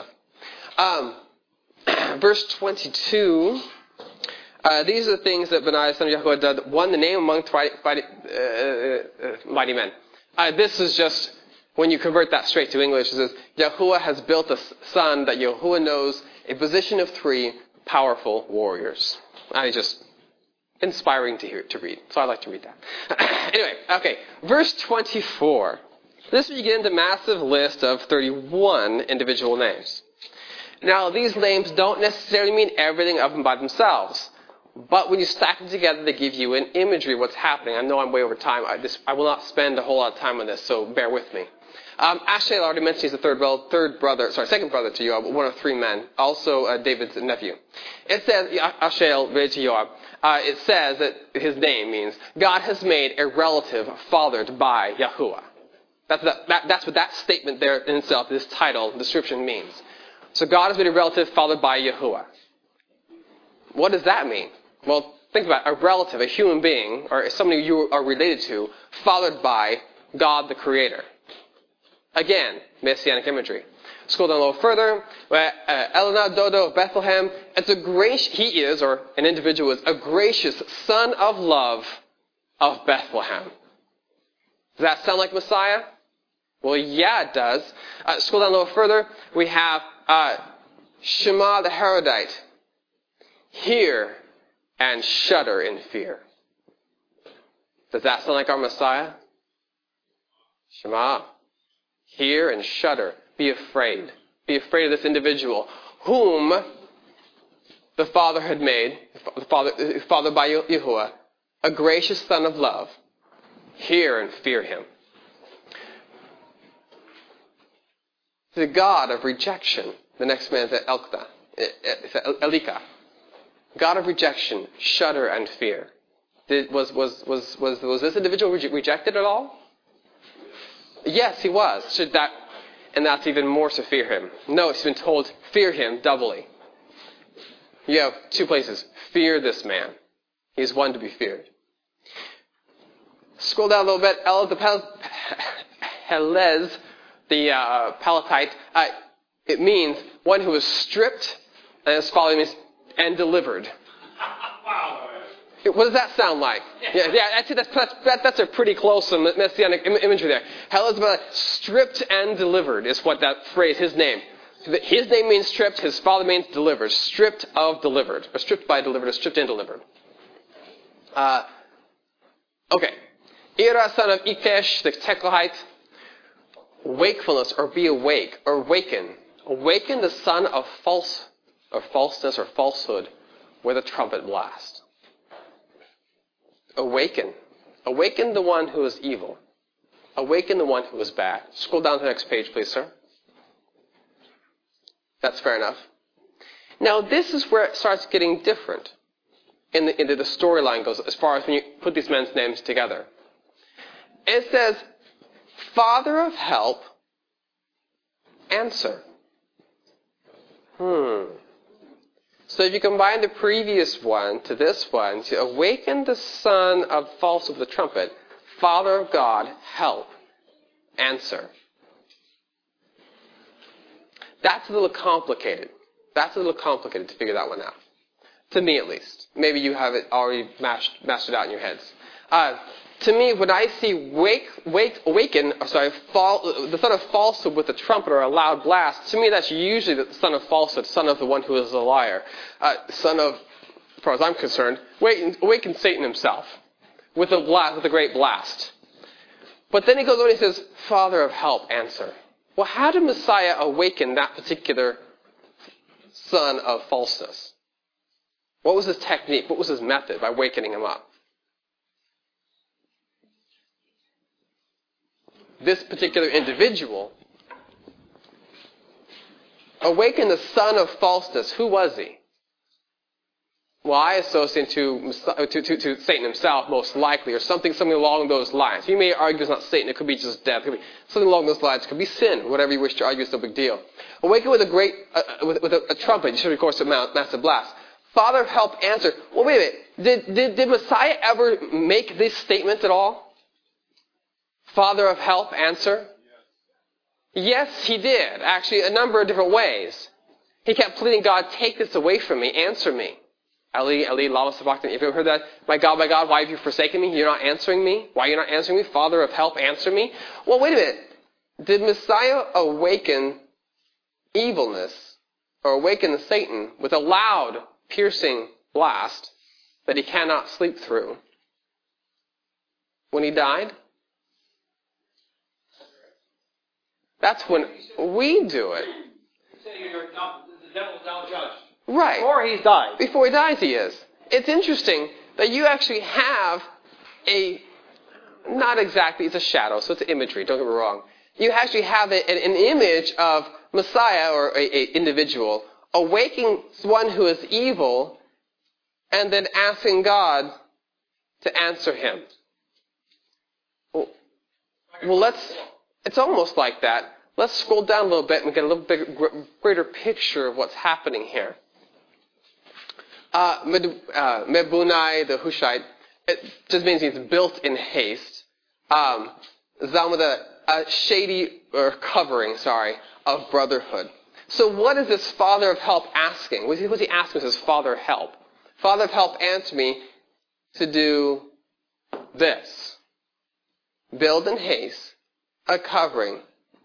[SPEAKER 1] Verse 22. These are the things that Benaiah, son of Yahuwah, did. One, the name among mighty men. This is just, when you convert that straight to English, it says, Yahuwah has built a son that Yahuwah knows, a position of 3 powerful warriors. Just inspiring to read. So I like to read that. Anyway, okay. Verse 24. This we get into a massive list of 31 individual names. Now, these names don't necessarily mean everything of them by themselves. But when you stack them together, they give you an imagery of what's happening. I know I'm way over time. I will not spend a whole lot of time on this, so bear with me. Asahel already mentioned he's the second brother to Joab, one of 3 men, also David's nephew. It says, Asahel read to Joab, it says that his name means God has made a relative fathered by Yahuwah. That's what that statement there in itself, this title, description means. So God has made a relative fathered by Yahuwah. What does that mean? Well, think about it. A relative, a human being, or somebody you are related to, fathered by God the Creator. Again, messianic imagery. Scroll down a little further. Elana Dodo of Bethlehem. He is, or an individual is, a gracious son of love of Bethlehem. Does that sound like Messiah? Well, yeah, it does. Scroll down a little further. We have Shema the Harodite. Hear and shudder in fear. Does that sound like our Messiah? Shema. Hear and shudder. Be afraid. Be afraid of this individual whom the Father had made, Father by Yahuwah, a gracious son of love. Hear and fear him. The God of rejection. The next man is Elika. God of rejection, shudder and fear. Was this individual rejected at all? Yes, he was. And that's even more to fear him. No, he's been told, fear him doubly. You have 2 places. Fear this man. He's one to be feared. Scroll down a little bit. Helez, the Palatite, it means one who is stripped, and his following means, and delivered. Wow. What does that sound like? Yeah, that's a pretty close messianic imagery there. Helez, stripped and delivered is what that phrase, his name. His name means stripped, his father means delivered. Stripped of delivered, or stripped by delivered, or stripped and delivered. Okay. Ira, son of Ikesh, the Tekohite. Wakefulness, or be awake, or waken. Awaken the son of false or falseness or falsehood with a trumpet blast. Awaken. Awaken the one who is evil. Awaken the one who is bad. Scroll down to the next page, please, sir. That's fair enough. Now, this is where it starts getting different into the storyline goes as far as when you put these men's names together. It says, Father of help, answer. So if you combine the previous one to this one, to awaken the son of false of the trumpet, Father of God, help, answer. That's a little complicated. That's a little complicated to figure that one out. To me, at least. Maybe you have it already mastered out in your heads. To me, when I see the son of falsehood with a trumpet or a loud blast, to me that's usually the son of falsehood, son of the one who is a liar, son of, as far as I'm concerned, awaken Satan himself with a great blast. But then he goes on and he says, Father of help, answer. Well, how did Messiah awaken that particular son of falseness? What was his technique? What was his method by wakening him up? This particular individual awakened the son of falseness. Who was he? Well, I associate to Satan himself, most likely, or something along those lines. You may argue it's not Satan. It could be just death. It could be something along those lines. It could be sin. Whatever you wish to argue, it's no big deal. Awaken with a trumpet. You should, of course, a massive blast. Father of help, answer. Well, wait a minute. Did Messiah ever make this statement at all? Father of help, answer? Yes, he did. Actually, a number of different ways. He kept pleading, God, take this away from me. Answer me. Eli, Eli, lama sabachthani. If you ever heard that, my God, why have you forsaken me? You're not answering me. Why are you not answering me? Father of help, answer me. Well, wait a minute. Did Messiah awaken evilness or awaken Satan with a loud, piercing blast that he cannot sleep through when he died? That's when we do it.
[SPEAKER 6] The devil's now judged.
[SPEAKER 1] Right.
[SPEAKER 6] Before he's died.
[SPEAKER 1] Before he dies, he is. It's interesting that you actually have not exactly, it's a shadow, so it's imagery, don't get me wrong. You actually have an image of Messiah or an individual awaking one who is evil and then asking God to answer him. Well, it's almost like that. Let's scroll down a little bit and get a little bit greater picture of what's happening here. Mebunai, the Hushite, it just means he's built in haste. Zalmada, a shady, or covering, of brotherhood. So what is this Father of help asking? What's he asking? He says, Father of help. Father of help, answer me to do this. Build in haste a covering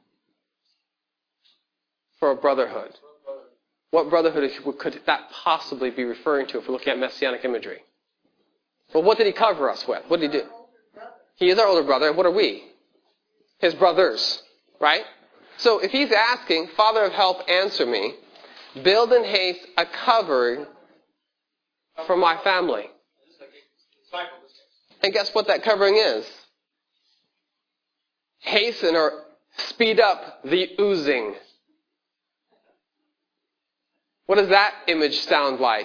[SPEAKER 1] for a brotherhood. What brotherhood could that possibly be referring to if we're looking at messianic imagery? Well, what did he cover us with? What did he do? He is our older brother, and what are we? His brothers, right? So if he's asking, Father of help, answer me, build in haste a covering for my family. And guess what that covering is? Hasten or speed up the oozing. What does that image sound like?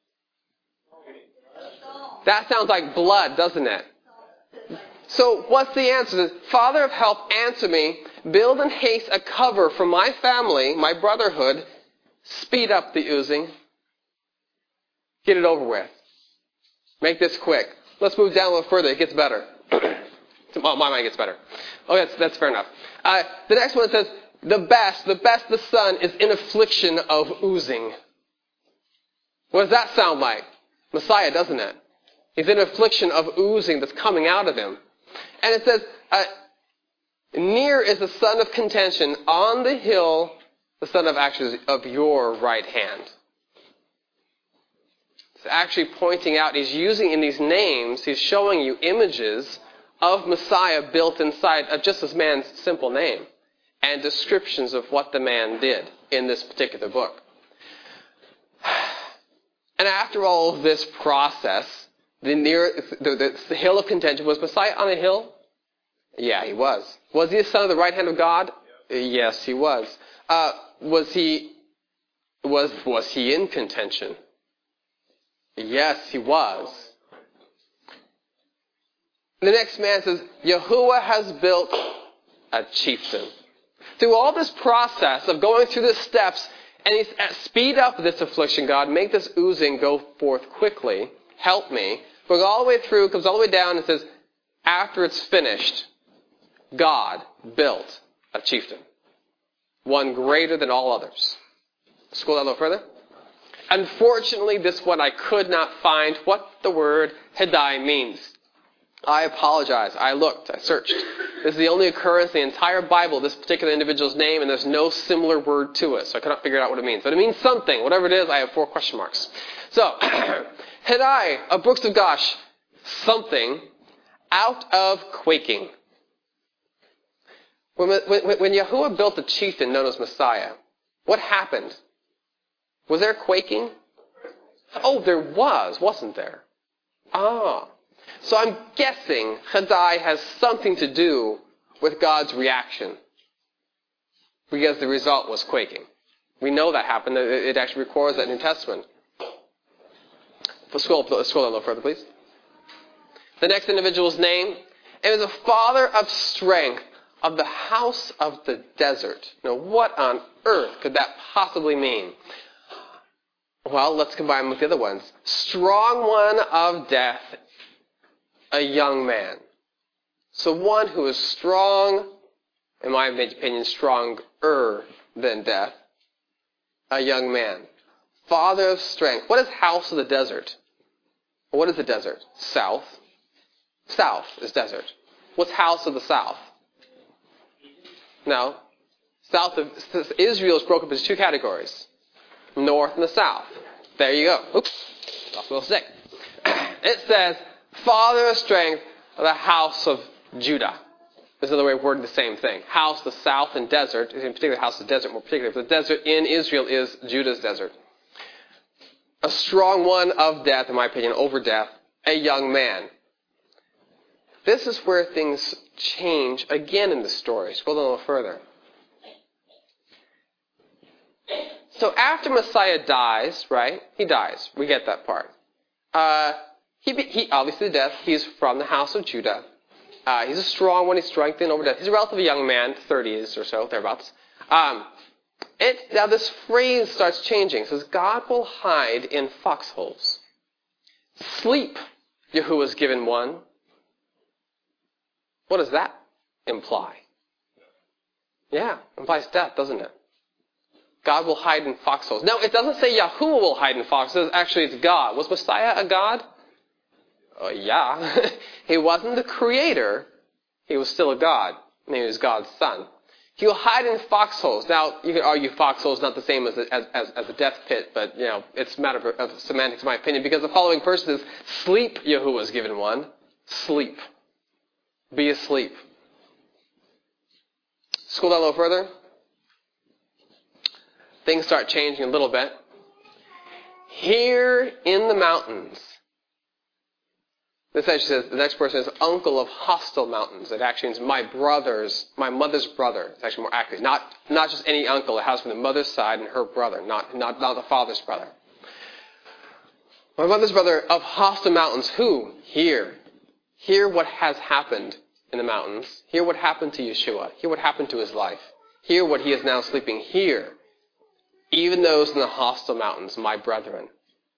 [SPEAKER 1] That sounds like blood, doesn't it? So what's the answer? Father of help, answer me. Build in haste a cover for my family, my brotherhood. Speed up the oozing. Get it over with. Make this quick. Let's move down a little further. It gets better. My mind gets better. Oh, that's fair enough. The next one says, the son is in affliction of oozing. What does that sound like? Messiah, doesn't it? He's in affliction of oozing that's coming out of him. And it says, near is the son of contention, on the hill, the son of your right hand. It's actually pointing out, he's using in these names, he's showing you images of Messiah built inside of just this man's simple name and descriptions of what the man did in this particular book. And after all of this process, the hill of contention, was Messiah on a hill? Yeah, he was. Was he a son of the right hand of God? Yes, he was. Was he in contention? Yes, he was. The next man says, Yahuwah has built a chieftain. Through all this process of going through the steps, and he's speed up this affliction, God, make this oozing go forth quickly. Help me. Going all the way through, comes all the way down and says, after it's finished, God built a chieftain. One greater than all others. Scroll down a little further. Unfortunately, this one I could not find what the word Hiddai means. I apologize. I looked. I searched. This is the only occurrence in the entire Bible, this particular individual's name, and there's no similar word to it, so I cannot figure out what it means. But it means something. Whatever it is, I have 4 question marks. So, Hiddai, of Brooks of Gosh, something out of quaking. When Yahuwah built the chieftain known as Messiah, what happened? Was there quaking? Oh, there was, wasn't there? So I'm guessing Hiddai has something to do with God's reaction, because the result was quaking. We know that happened. It actually records that in the New Testament. Scroll down a little further, please. The next individual's name, it was a father of strength of the house of the desert. Now, what on earth could that possibly mean? Well, let's combine them with the other ones. Strong one of death, a young man. So one who is strong, in my opinion, stronger than death, a young man. Father of strength. What is house of the desert? What is the desert? South. South is desert. What's house of the south? No. South of Israel is broken up into 2 categories. North and the south. There you go. Oops. Lost a little stick. It says, Father of strength of the house of Judah. There's another way of wording the same thing. House, the south, and desert. In particular, house of the desert, more particularly. But the desert in Israel is Judah's desert. A strong one of death, in my opinion, over death. A young man. This is where things change again in the story. Scroll down a little further. So after Messiah dies, right? He dies. We get that part. He obviously death. He's from the house of Judah. He's a strong one. He's strengthened over death. He's a relatively young man, 30s or so, thereabouts. Now this phrase starts changing. It says, God will hide in foxholes. Sleep, Yahuwah's given one. What does that imply? Yeah, implies death, doesn't it? God will hide in foxholes. Now, it doesn't say Yahuwah will hide in foxholes. Actually, it's God. Was Messiah a God? Oh, yeah. He wasn't the creator. He was still a God. He was God's son. He will hide in foxholes. Now, you can argue foxholes not the same as a death pit, but, it's a matter of semantics, in my opinion, because the following verse is, sleep, Yahuwah's given one. Sleep. Be asleep. Scroll down a little further. Things start changing a little bit. Here in the mountains. This actually says, the next person is uncle of hostile mountains. It actually means my mother's brother. It's actually more accurate. Not just any uncle. It has from the mother's side and her brother, not the father's brother. My mother's brother of hostile mountains. Who? Here. Hear what has happened in the mountains. Hear what happened to Yeshua. Hear what happened to his life. Hear what he is now sleeping. Hear. Even those in the hostile mountains, my brethren.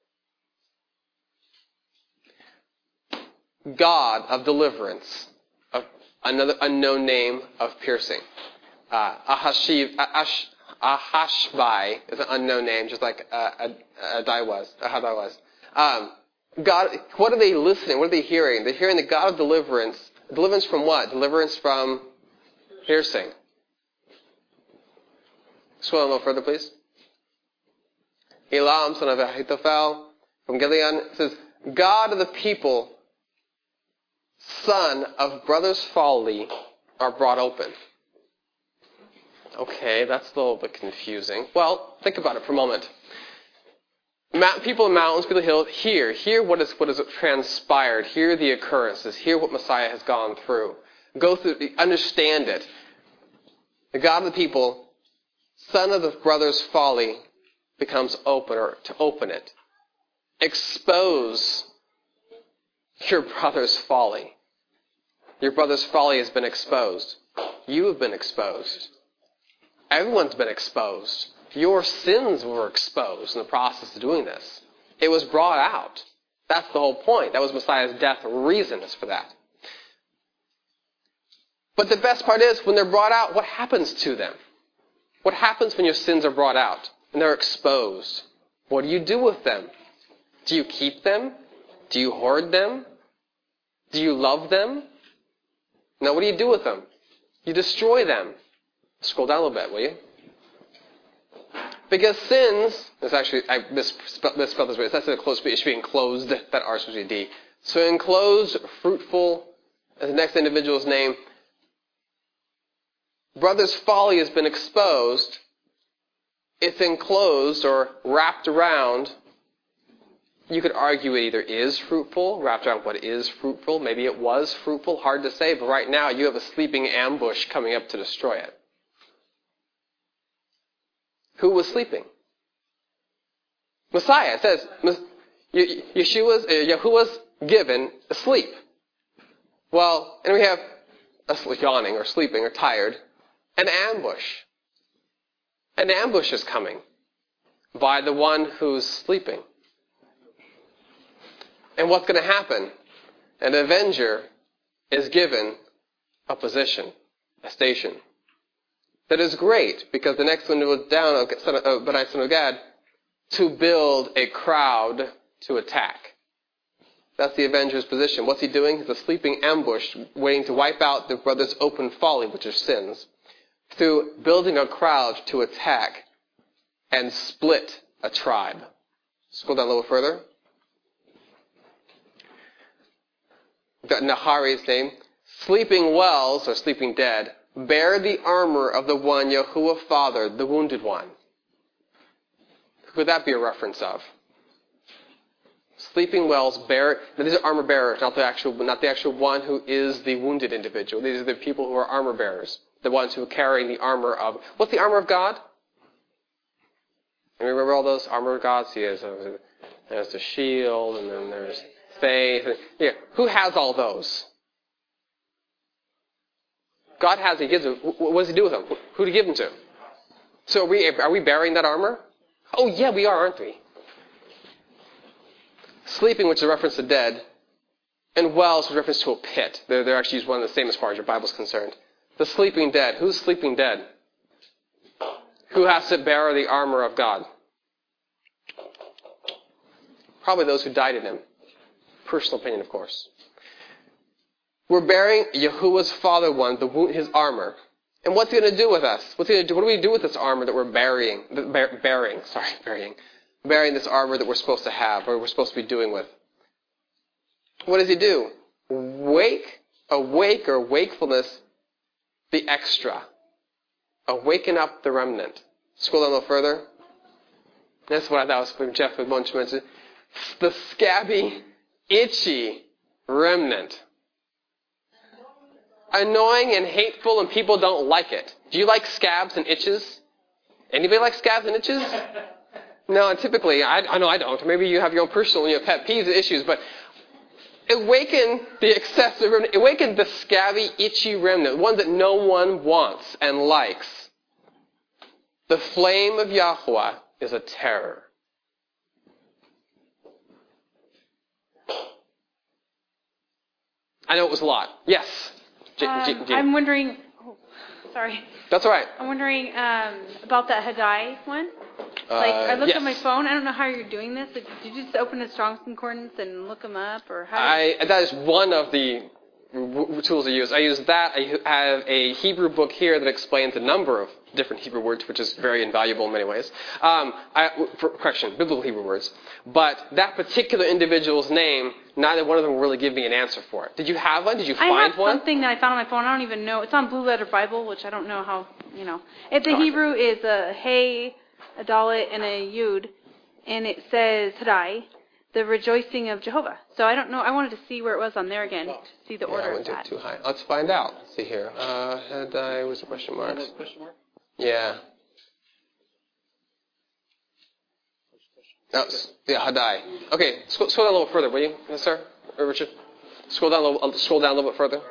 [SPEAKER 1] God of deliverance, of another unknown name of piercing. Ahashbai is an unknown name, just like Ahadai was. God, what are they listening? What are they hearing? They're hearing the God of deliverance. Deliverance from what? Deliverance from piercing. Scroll a little further, please. Elam, son of Ahithophel, from Gilead, says, God of the people, son of brothers' folly, are brought open. Okay, that's a little bit confusing. Well, think about it for a moment. People in mountains, people in hills, hear what is transpired, hear the occurrences, hear what Messiah has gone through. Go through, understand it. The God of the people, son of the brother's folly, becomes open, or to open it. Expose your brother's folly. Your brother's folly has been exposed. You have been exposed. Everyone's been exposed. Your sins were exposed in the process of doing this. It was brought out. That's the whole point. That was Messiah's death reasons for that. But the best part is, when they're brought out, what happens to them? What happens when your sins are brought out and they're exposed? What do you do with them? Do you keep them? Do you hoard them? Do you love them? No, what do you do with them? You destroy them. Scroll down a little bit, will you? Because sins, it's actually, I misspelled this way. It's not enclosed, but it should be enclosed. That R should be D. So enclosed, fruitful, as the next individual's name. Brother's folly has been exposed. It's enclosed or wrapped around. You could argue it either is fruitful, wrapped around what is fruitful. Maybe it was fruitful, hard to say, but right now you have a sleeping ambush coming up to destroy it. Who was sleeping? Messiah. It says Yahuwah's given asleep. Well, and we have yawning or sleeping or tired. An ambush. An ambush is coming by the one who's sleeping. And what's going to happen? An avenger is given a position, a station. That is great, because the next one was down, Benai son of Gad, to build a crowd to attack. That's the avenger's position. What's he doing? He's a sleeping ambush, waiting to wipe out the brother's open folly, which are sins, through building a crowd to attack and split a tribe. Scroll down a little further. We've got Nahari's name. Sleeping wells, or sleeping dead, bear the armor of the one Yahuwah fathered, the wounded one. Who could that be a reference of? Sleeping wells bear. Now these are armor bearers, not the actual one who is the wounded individual. These are the people who are armor bearers, the ones who are carrying the armor of. What's the armor of God? And remember all those armor of God? See, there's the shield, and then there's faith. Yeah, who has all those? God has, He gives them. What does He do with them? Who do He give them to? So are we bearing that armor? Oh yeah, we are, aren't we? Sleeping, which is a reference to dead, and wells, which is a reference to a pit. They're actually used one and the same as far as your Bible's concerned. The sleeping dead. Who's sleeping dead? Who has to bear the armor of God? Probably those who died in Him. Personal opinion, of course. We're bearing Yahuwah's Father one, His armor. And what's He going to do with us? What's He going to do? What do we do with this armor that we're bearing this armor that we're supposed to have, or we're supposed to be doing with? What does He do? Awake or wakefulness, the extra. Awaken up the remnant. Scroll down a little further. That's what I thought was from Jeff with Munch mentioned. The scabby, itchy remnant. Annoying and hateful, and people don't like it. Do you like scabs and itches? Anybody like scabs and itches? No, typically, I know I don't. Maybe you have your own personal pet peeves and issues, but awaken the excessive remnant. Awaken the scabby, itchy remnant, one that no one wants and likes. The flame of Yahuwah is a terror. I know it was a lot. Yes.
[SPEAKER 9] I'm wondering. Oh, sorry.
[SPEAKER 1] That's all right.
[SPEAKER 9] I'm wondering about that Haggai one. I looked at my phone. I don't know how you're doing this. Did you just open a Strong's Concordance and look them up, or how?
[SPEAKER 1] That is one of the tools I use. I use that. I have a Hebrew book here that explains a number of different Hebrew words, which is very invaluable in many ways. Biblical Hebrew words. But that particular individual's name, neither one of them will really give me an answer for it. Did you have one? Did you find one?
[SPEAKER 9] I have something that I found on my phone. I don't even know. It's on Blue Letter Bible, which I don't know how, If the Hebrew is a hey, a dalet, and a yud, and it says Hadai, the rejoicing of Jehovah. So I don't know. I wanted to see where it was on there again, to see the order
[SPEAKER 1] I
[SPEAKER 9] of
[SPEAKER 1] went
[SPEAKER 9] that.
[SPEAKER 1] too high. Let's find out. Let's see here. Hadai was the question mark. Yeah. Oh, yeah, Hadai. Okay, scroll down a little further, will you, yes, sir? Or Richard? Scroll down a little bit further.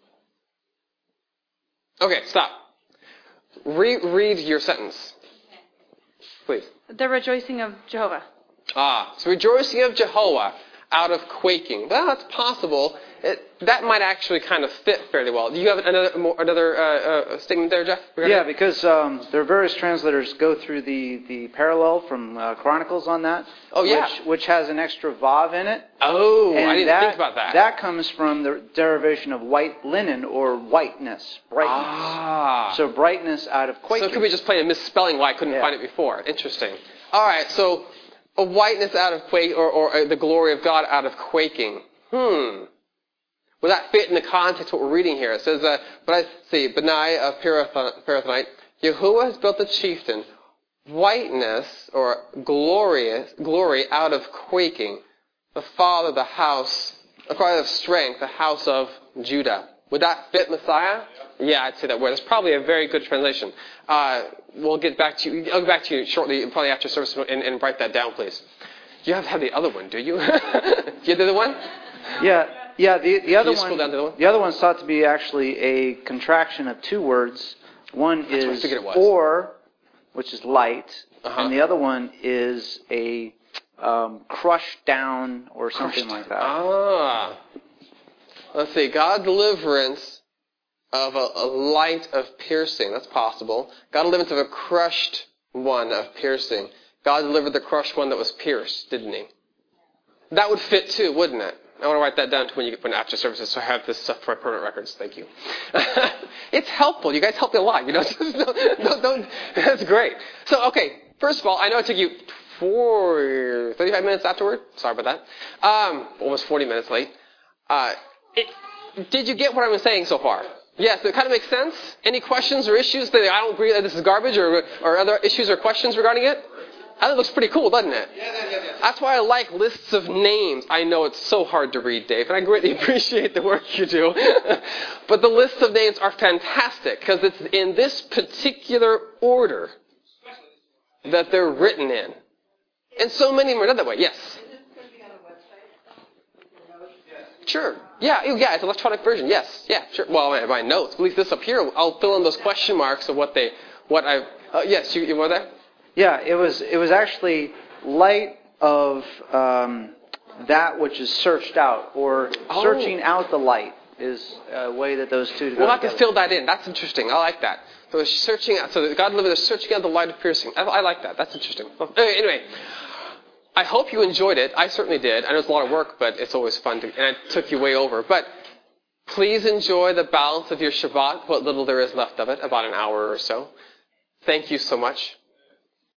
[SPEAKER 1] Okay, stop. Read your sentence, please.
[SPEAKER 9] The rejoicing of Jehovah.
[SPEAKER 1] So rejoicing of Jehovah out of quaking. Well, that's possible. That might actually kind of fit fairly well. Do you have another statement there, Jeff?
[SPEAKER 10] Yeah, because there are various translators go through the parallel from Chronicles on that.
[SPEAKER 1] Oh, yeah.
[SPEAKER 10] Which has an extra vav in it.
[SPEAKER 1] Oh, I didn't think about that.
[SPEAKER 10] That comes from the derivation of white linen or whiteness, brightness. So brightness out of quaking.
[SPEAKER 1] So it could be just plain a misspelling why I couldn't find it before. Interesting. All right, so a whiteness out of quake, or the glory of God out of quaking. Will that fit in the context of what we're reading here? It says, but I see, Benai of Pirathonite, Yahuwah has built the chieftain, whiteness, or glory out of quaking, the father of the house, a father of strength, the house of Judah. Would that fit Messiah? Yeah, I'd say that word. That's probably a very good translation. We'll get back to you. I'll get back to you shortly, probably after service, and write that down, please. You have to have the other one, do you? Do you have the other one?
[SPEAKER 10] Yeah, the other one. The other one's thought to be actually a contraction of two words. One is or, which is light, and the other one is a crushed down or something like that.
[SPEAKER 1] Let's see. God deliverance of a light of piercing. That's possible. God deliverance of a crushed one of piercing. God delivered the crushed one that was pierced, didn't he? That would fit too, wouldn't it? I want to write that down when you get after services, so I have this stuff for my permanent records. Thank you. It's helpful. You guys help me a lot. That's great. So, okay. First of all, I know it took you 35 minutes afterward. Sorry about that. Almost 40 minutes late. Did you get what I was saying so far? Yes, it kind of makes sense. Any questions or issues that I don't agree that this is garbage, or other issues or questions regarding it? I think it looks pretty cool, doesn't it? Yeah. That's why I like lists of names. I know it's so hard to read, Dave, and I greatly appreciate the work you do. But the lists of names are fantastic because it's in this particular order that they're written in. And so many of them are done that way. Yes?
[SPEAKER 3] Is this going to be on a website?
[SPEAKER 1] Sure. Yeah, it's an electronic version. Yes. Yeah, sure. Well, my notes. At least this up here, I'll fill in those question marks of yes, you were there?
[SPEAKER 10] Yeah, it was actually light of that which is searched out, or searching out the light is a way that those two go
[SPEAKER 1] together. We'll have to fill that in. That's interesting. I like that. So it's searching out. So God delivered us searching out the light of piercing. I like that. That's interesting. Anyway, I hope you enjoyed it. I certainly did. I know it's a lot of work, but it's always fun and I took you way over. But please enjoy the balance of your Shabbat, what little there is left of it, about an hour or so. Thank you so much.